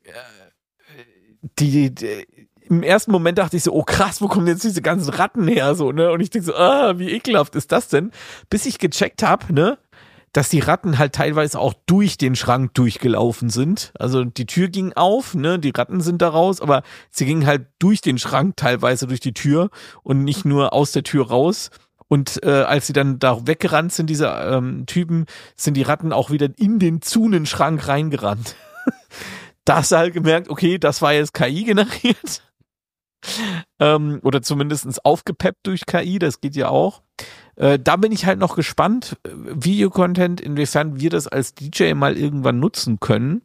die, die, im ersten Moment dachte ich so, oh krass, wo kommen jetzt diese ganzen Ratten her, so, ne? Und ich denke so, ah, wie ekelhaft ist das denn? Bis ich gecheckt habe, ne? Dass die Ratten halt teilweise auch durch den Schrank durchgelaufen sind. Also die Tür ging auf, ne, die Ratten sind da raus, aber sie gingen halt durch den Schrank teilweise durch die Tür und nicht nur aus der Tür raus. Und äh, als sie dann da weggerannt sind, diese ähm, Typen, sind die Ratten auch wieder in den Zunenschrank reingerannt. Da hast du halt gemerkt, okay, das war jetzt K I generiert. ähm, oder zumindest aufgepeppt durch K I, das geht ja auch. Äh, da bin ich halt noch gespannt, Videocontent, inwiefern wir das als D J mal irgendwann nutzen können,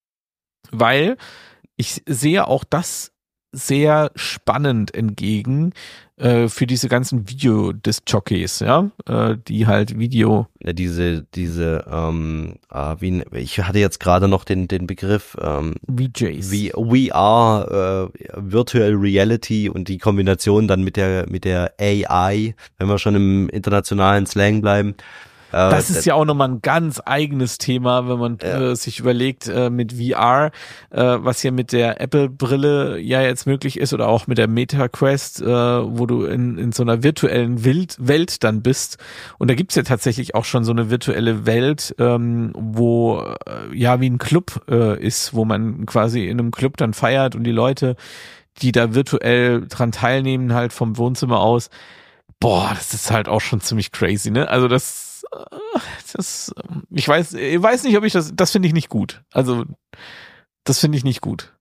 weil ich sehe auch das sehr spannend entgegen äh, für diese ganzen Videodisc-Jockeys, ja, äh, die halt Video... Ja, diese, diese, ähm, äh, wie, ich hatte jetzt gerade noch den, den Begriff ähm, V Js. V R, äh, Virtual Reality und die Kombination dann mit der, mit der A I, wenn wir schon im internationalen Slang bleiben. Das ist ja auch nochmal ein ganz eigenes Thema, wenn man ja. äh, sich überlegt äh, mit V R, äh, was hier mit der Apple-Brille ja jetzt möglich ist oder auch mit der Meta-Quest, äh, wo du in, in so einer virtuellen Wild Welt dann bist. Und da gibt's ja tatsächlich auch schon so eine virtuelle Welt, ähm, wo äh, ja wie ein Club äh, ist, wo man quasi in einem Club dann feiert und die Leute, die da virtuell dran teilnehmen, halt vom Wohnzimmer aus. Boah, das ist halt auch schon ziemlich crazy, ne? Also das Das, ich weiß, ich weiß nicht, ob ich das, das finde ich nicht gut. Also, das finde ich nicht gut.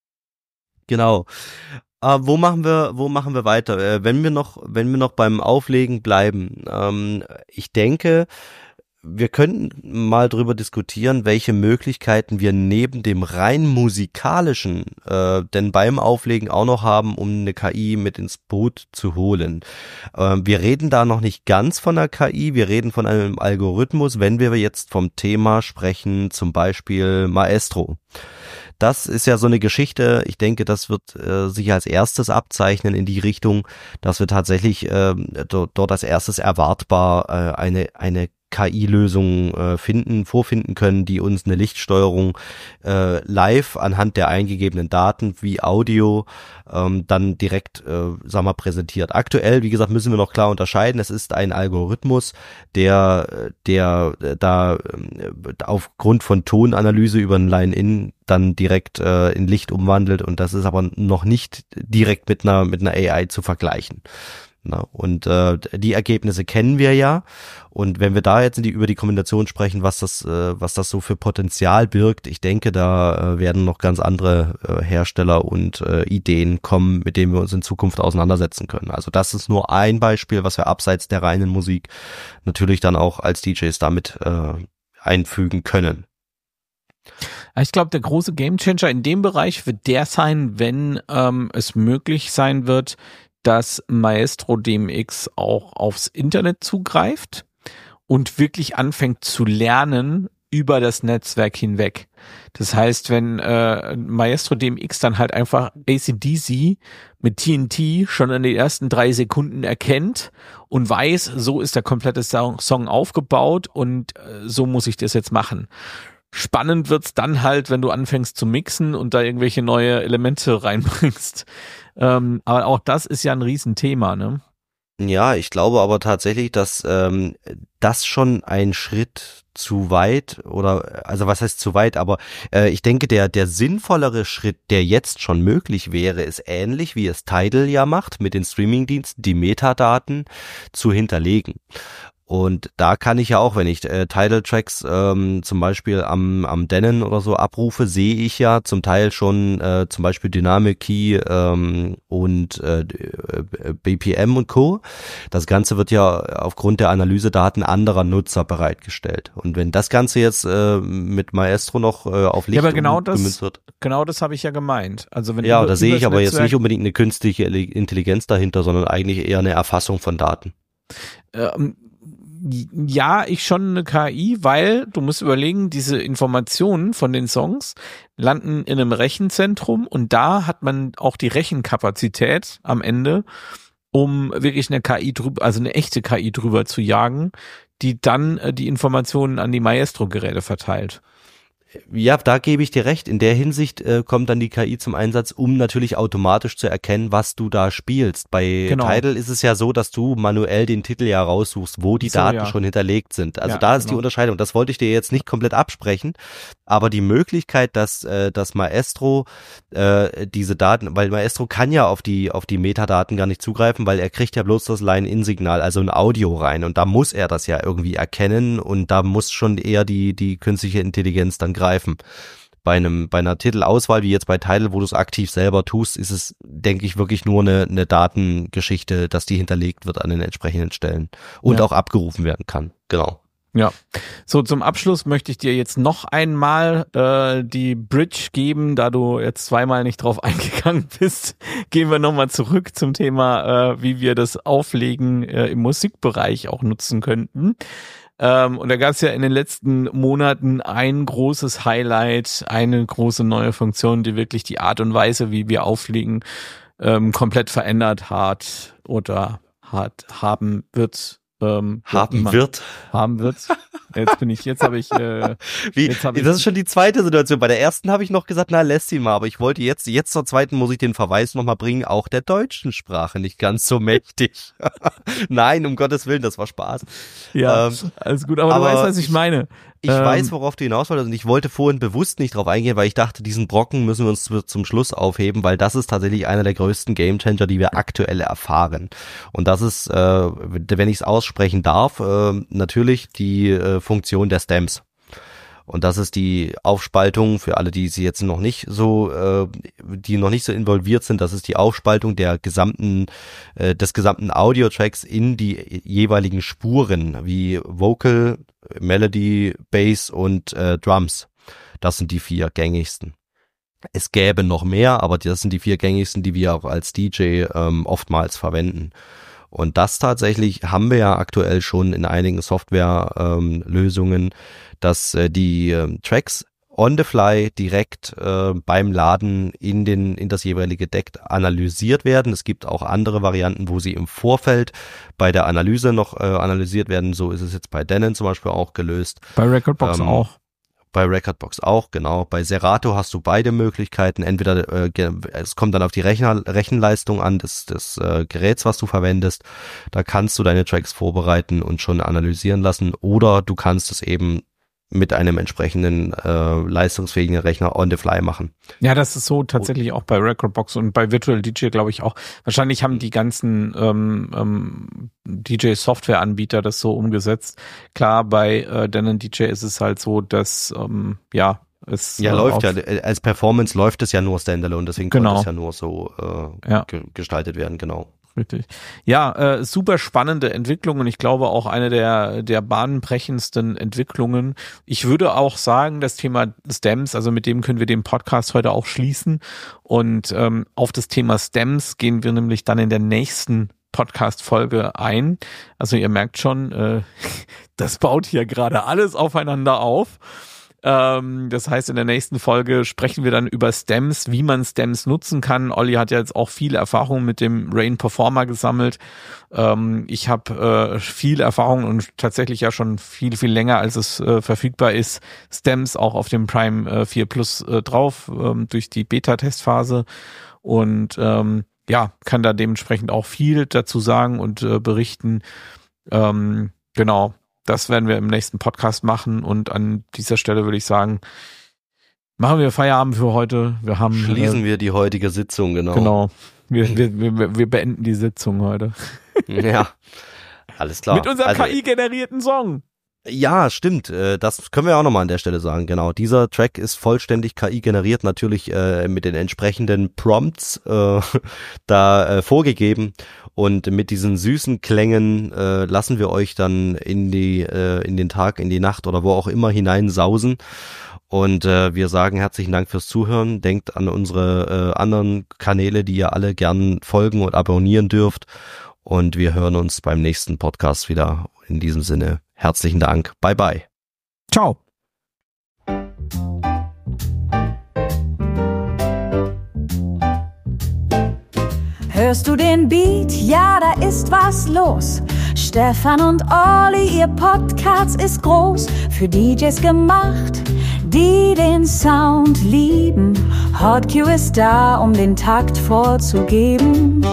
Genau. Äh, wo machen wir, wo machen wir weiter? Äh, wenn wir noch, wenn wir noch beim Auflegen bleiben, ähm, ich denke, wir könnten mal drüber diskutieren, welche Möglichkeiten wir neben dem rein musikalischen äh, denn beim Auflegen auch noch haben, um eine K I mit ins Boot zu holen. Äh, wir reden da noch nicht ganz von einer K I, wir reden von einem Algorithmus, wenn wir jetzt vom Thema sprechen, zum Beispiel Maestro. Das ist ja so eine Geschichte, ich denke, das wird äh, sich als erstes abzeichnen in die Richtung, dass wir tatsächlich äh, dort, dort als erstes erwartbar äh, eine eine K I-Lösungen äh, finden, vorfinden können, die uns eine Lichtsteuerung äh, live anhand der eingegebenen Daten wie Audio ähm, dann direkt, äh, sagen wir, präsentiert. Aktuell, wie gesagt, müssen wir noch klar unterscheiden. Es ist ein Algorithmus, der, der äh, da äh, aufgrund von Tonanalyse über ein Line-In dann direkt äh, in Licht umwandelt und das ist aber noch nicht direkt mit einer mit einer A I zu vergleichen. Na, und äh, die Ergebnisse kennen wir ja und wenn wir da jetzt in die, über die Kombination sprechen, was das äh, was das so für Potenzial birgt, ich denke, da äh, werden noch ganz andere äh, Hersteller und äh, Ideen kommen, mit denen wir uns in Zukunft auseinandersetzen können. Also das ist nur ein Beispiel, was wir abseits der reinen Musik natürlich dann auch als D Js damit äh, einfügen können. Ich glaube, der große Gamechanger in dem Bereich wird der sein, wenn ähm, es möglich sein wird, dass Maestro D M X auch aufs Internet zugreift und wirklich anfängt zu lernen über das Netzwerk hinweg. Das heißt, wenn äh, Maestro D M X dann halt einfach A C D C mit T N T schon in den ersten drei Sekunden erkennt und weiß, so ist der komplette Song aufgebaut und äh, so muss ich das jetzt machen. Spannend wird's dann halt, wenn du anfängst zu mixen und da irgendwelche neue Elemente reinbringst. Ähm, aber auch das ist ja ein Riesenthema, ne? Ja, ich glaube aber tatsächlich, dass ähm, das schon ein Schritt zu weit oder also was heißt zu weit, aber äh, ich denke, der der sinnvollere Schritt, der jetzt schon möglich wäre, ist ähnlich wie es Tidal ja macht, mit den Streamingdiensten die Metadaten zu hinterlegen. Und da kann ich ja auch, wenn ich äh, Tidal-Tracks ähm, zum Beispiel am am Denon oder so abrufe, sehe ich ja zum Teil schon äh, zum Beispiel Dynamic Key ähm, und äh, B P M und Co. Das Ganze wird ja aufgrund der Analysedaten anderer Nutzer bereitgestellt. Und wenn das Ganze jetzt äh, mit Maestro noch äh, auf Licht ja, aber genau gemünzt das, wird. Genau das habe ich ja gemeint. Also wenn ja, über, da sehe ich aber Netzwerk, jetzt nicht unbedingt eine künstliche Intelligenz dahinter, sondern eigentlich eher eine Erfassung von Daten. Ähm, Ja, ich schon eine K I, weil du musst überlegen, diese Informationen von den Songs landen in einem Rechenzentrum und da hat man auch die Rechenkapazität am Ende, um wirklich eine K I drüber, also eine echte K I drüber zu jagen, die dann äh, die Informationen an die Maestro-Geräte verteilt. Ja, da gebe ich dir recht. In der Hinsicht äh, kommt dann die K I zum Einsatz, um natürlich automatisch zu erkennen, was du da spielst. Bei genau. Tidal ist es ja so, dass du manuell den Titel ja raussuchst, wo die so, Daten ja. schon hinterlegt sind. Also ja, da ist genau. die Unterscheidung. Das wollte ich dir jetzt nicht komplett absprechen, aber die Möglichkeit, dass äh, das Maestro äh, diese Daten, weil Maestro kann ja auf die auf die Metadaten gar nicht zugreifen, weil er kriegt ja bloß das Line-In-Signal, also ein Audio rein und da muss er das ja irgendwie erkennen und da muss schon eher die die künstliche Intelligenz dann greifen. Bei einem, bei einer Titelauswahl, wie jetzt bei Tidal, wo du es aktiv selber tust, ist es, denke ich, wirklich nur eine, eine Datengeschichte, dass die hinterlegt wird an den entsprechenden Stellen und ja. auch abgerufen werden kann. Genau. Ja. So, zum Abschluss möchte ich dir jetzt noch einmal äh, die Bridge geben, da du jetzt zweimal nicht drauf eingegangen bist. Gehen wir nochmal zurück zum Thema, äh, wie wir das Auflegen äh, im Musikbereich auch nutzen könnten. Ähm, und da gab es ja in den letzten Monaten ein großes Highlight, eine große neue Funktion, die wirklich die Art und Weise, wie wir auflegen, ähm, komplett verändert hat oder hat haben wird. Ähm, haben immer, wird. Haben wird. Jetzt bin ich, jetzt habe ich, äh, Wie, jetzt hab ich, das ist schon die zweite Situation. Bei der ersten habe ich noch gesagt, na, lässt sie mal. Aber ich wollte jetzt, jetzt zur zweiten muss ich den Verweis nochmal bringen, auch der deutschen Sprache nicht ganz so mächtig. Nein, um Gottes Willen, das war Spaß. Ja, ähm, alles gut, aber, aber du weißt, was ich, ich meine. Ich ähm, weiß, worauf du hinaus wolltest und ich wollte vorhin bewusst nicht drauf eingehen, weil ich dachte, diesen Brocken müssen wir uns zum Schluss aufheben, weil das ist tatsächlich einer der größten Gamechanger, die wir aktuell erfahren. Und das ist, äh, wenn ich es aussprechen darf, äh, natürlich die äh, Funktion der Stems. Und das ist die Aufspaltung für alle, die sie jetzt noch nicht so, äh, die noch nicht so involviert sind. Das ist die Aufspaltung der gesamten, äh, des gesamten Audio-Tracks in die jeweiligen Spuren wie Vocal, Melody, Bass und äh, Drums. Das sind die vier gängigsten. Es gäbe noch mehr, aber das sind die vier gängigsten, die wir auch als D J ähm, oftmals verwenden. Und das tatsächlich haben wir ja aktuell schon in einigen Softwarelösungen, ähm, dass äh, die äh, Tracks on the fly direkt äh, beim Laden in den in das jeweilige Deck analysiert werden. Es gibt auch andere Varianten, wo sie im Vorfeld bei der Analyse noch äh, analysiert werden. So ist es jetzt bei Denon zum Beispiel auch gelöst. Bei Recordbox ähm, auch. Bei Recordbox auch, genau. Bei Serato hast du beide Möglichkeiten. Entweder äh, es kommt dann auf die Rechner, Rechenleistung an des, des äh, Geräts, was du verwendest. Da kannst du deine Tracks vorbereiten und schon analysieren lassen. Oder du kannst es eben mit einem entsprechenden äh, leistungsfähigen Rechner on the fly machen. Ja, das ist so tatsächlich auch bei Recordbox und bei Virtual D J, glaube ich auch. Wahrscheinlich haben die ganzen ähm, ähm, D J-Software-Anbieter das so umgesetzt. Klar, bei äh, Denon D J ist es halt so, dass ähm, ja es ja äh, läuft ja als Performance läuft es ja nur Standalone, deswegen genau. kann es ja nur so äh, ja. ge- gestaltet werden, genau. Richtig. Ja, äh, super spannende Entwicklung und ich glaube auch eine der der bahnbrechendsten Entwicklungen. Ich würde auch sagen, das Thema Stems, also mit dem können wir den Podcast heute auch schließen und ähm, auf das Thema Stems gehen wir nämlich dann in der nächsten Podcast-Folge ein. Also ihr merkt schon, äh, das baut hier gerade alles aufeinander auf. Ähm, das heißt, in der nächsten Folge sprechen wir dann über Stems, wie man Stems nutzen kann. Olli hat ja jetzt auch viel Erfahrung mit dem Rain Performer gesammelt. Ähm, ich habe äh, viel Erfahrung und tatsächlich ja schon viel, viel länger, als es äh, verfügbar ist, Stems auch auf dem Prime äh, vier Plus äh, drauf, ähm, durch die Beta-Testphase. Und ähm, ja, kann da dementsprechend auch viel dazu sagen und äh, berichten. Ähm, genau. Das werden wir im nächsten Podcast machen und an dieser Stelle würde ich sagen, machen wir Feierabend für heute. Wir haben Schließen äh, wir die heutige Sitzung, genau. Genau. Wir, wir, wir, wir beenden die Sitzung heute. Ja, alles klar. Mit unserem also, K I-generierten Song. Ja, stimmt. Das können wir auch nochmal an der Stelle sagen. Genau, dieser Track ist vollständig K I generiert, natürlich äh, mit den entsprechenden Prompts äh, da äh, vorgegeben. Und mit diesen süßen Klängen äh, lassen wir euch dann in die äh, in den Tag, in die Nacht oder wo auch immer hinein sausen. Und äh, wir sagen herzlichen Dank fürs Zuhören. Denkt an unsere äh, anderen Kanäle, die ihr alle gern folgen und abonnieren dürft. Und wir hören uns beim nächsten Podcast wieder. In diesem Sinne, herzlichen Dank. Bye, bye. Ciao. Hörst du den Beat? Ja, da ist was los. Stefan und Olli, ihr Podcast ist groß. Für D Js gemacht, die den Sound lieben. Hot Q ist da, um den Takt vorzugeben.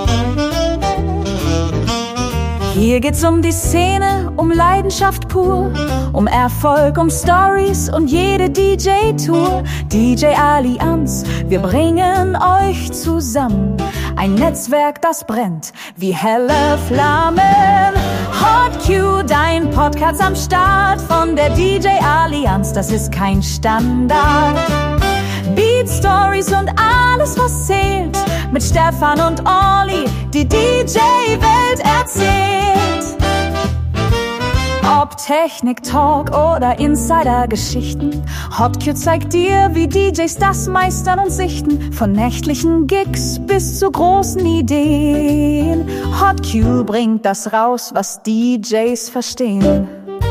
Hier geht's um die Szene, um Leidenschaft pur, um Erfolg, um Stories und jede D J-Tour. D J-Allianz, wir bringen euch zusammen. Ein Netzwerk, das brennt wie helle Flammen. Hot Q, dein Podcast am Start von der D J-Allianz, das ist kein Standard. Beat Stories und alles, was zählt. Mit Stefan und Olli, die D J-Welt erzählt. Ob Technik, Talk oder Insider-Geschichten, Hot Q zeigt dir, wie D Js das meistern und sichten. Von nächtlichen Gigs bis zu großen Ideen. Hot Q bringt das raus, was D Js verstehen.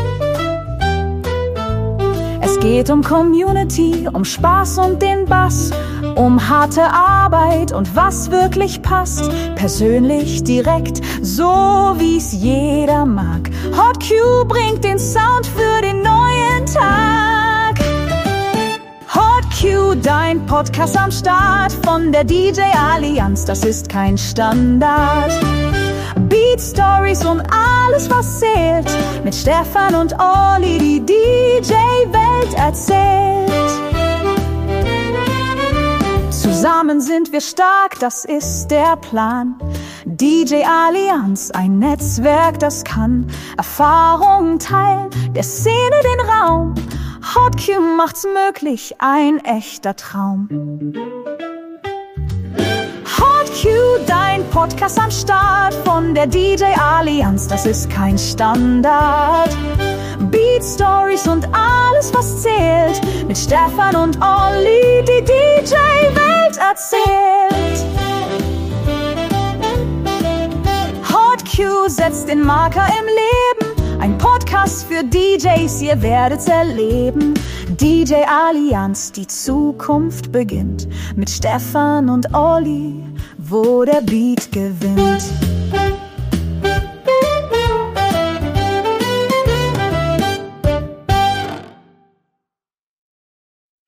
Es geht um Community, um Spaß und den Bass, um harte Arbeit und was wirklich passt. Persönlich, direkt, so wie's jeder mag. Hot Q bringt den Sound für den neuen Tag. Hot Q, dein Podcast am Start von der D J-Allianz, das ist kein Standard. Beat Stories und alles, was zählt. Mit Stefan und Olli, die D J-Welt erzählt. Zusammen sind wir stark, das ist der Plan. D J-Allianz, ein Netzwerk, das kann Erfahrungen teilen, der Szene den Raum. Hot Q macht's möglich, ein echter Traum. Hot Q, dein Podcast am Start von der D J-Allianz, das ist kein Standard. Beat Stories und alles, was zählt. Mit Stefan und Olli, die D J-Welt erzählt. Hot Q setzt den Marker im Leben. Ein Podcast für D Js, ihr werdet's erleben. D J-Allianz, die Zukunft beginnt. Mit Stefan und Olli, wo der Beat gewinnt.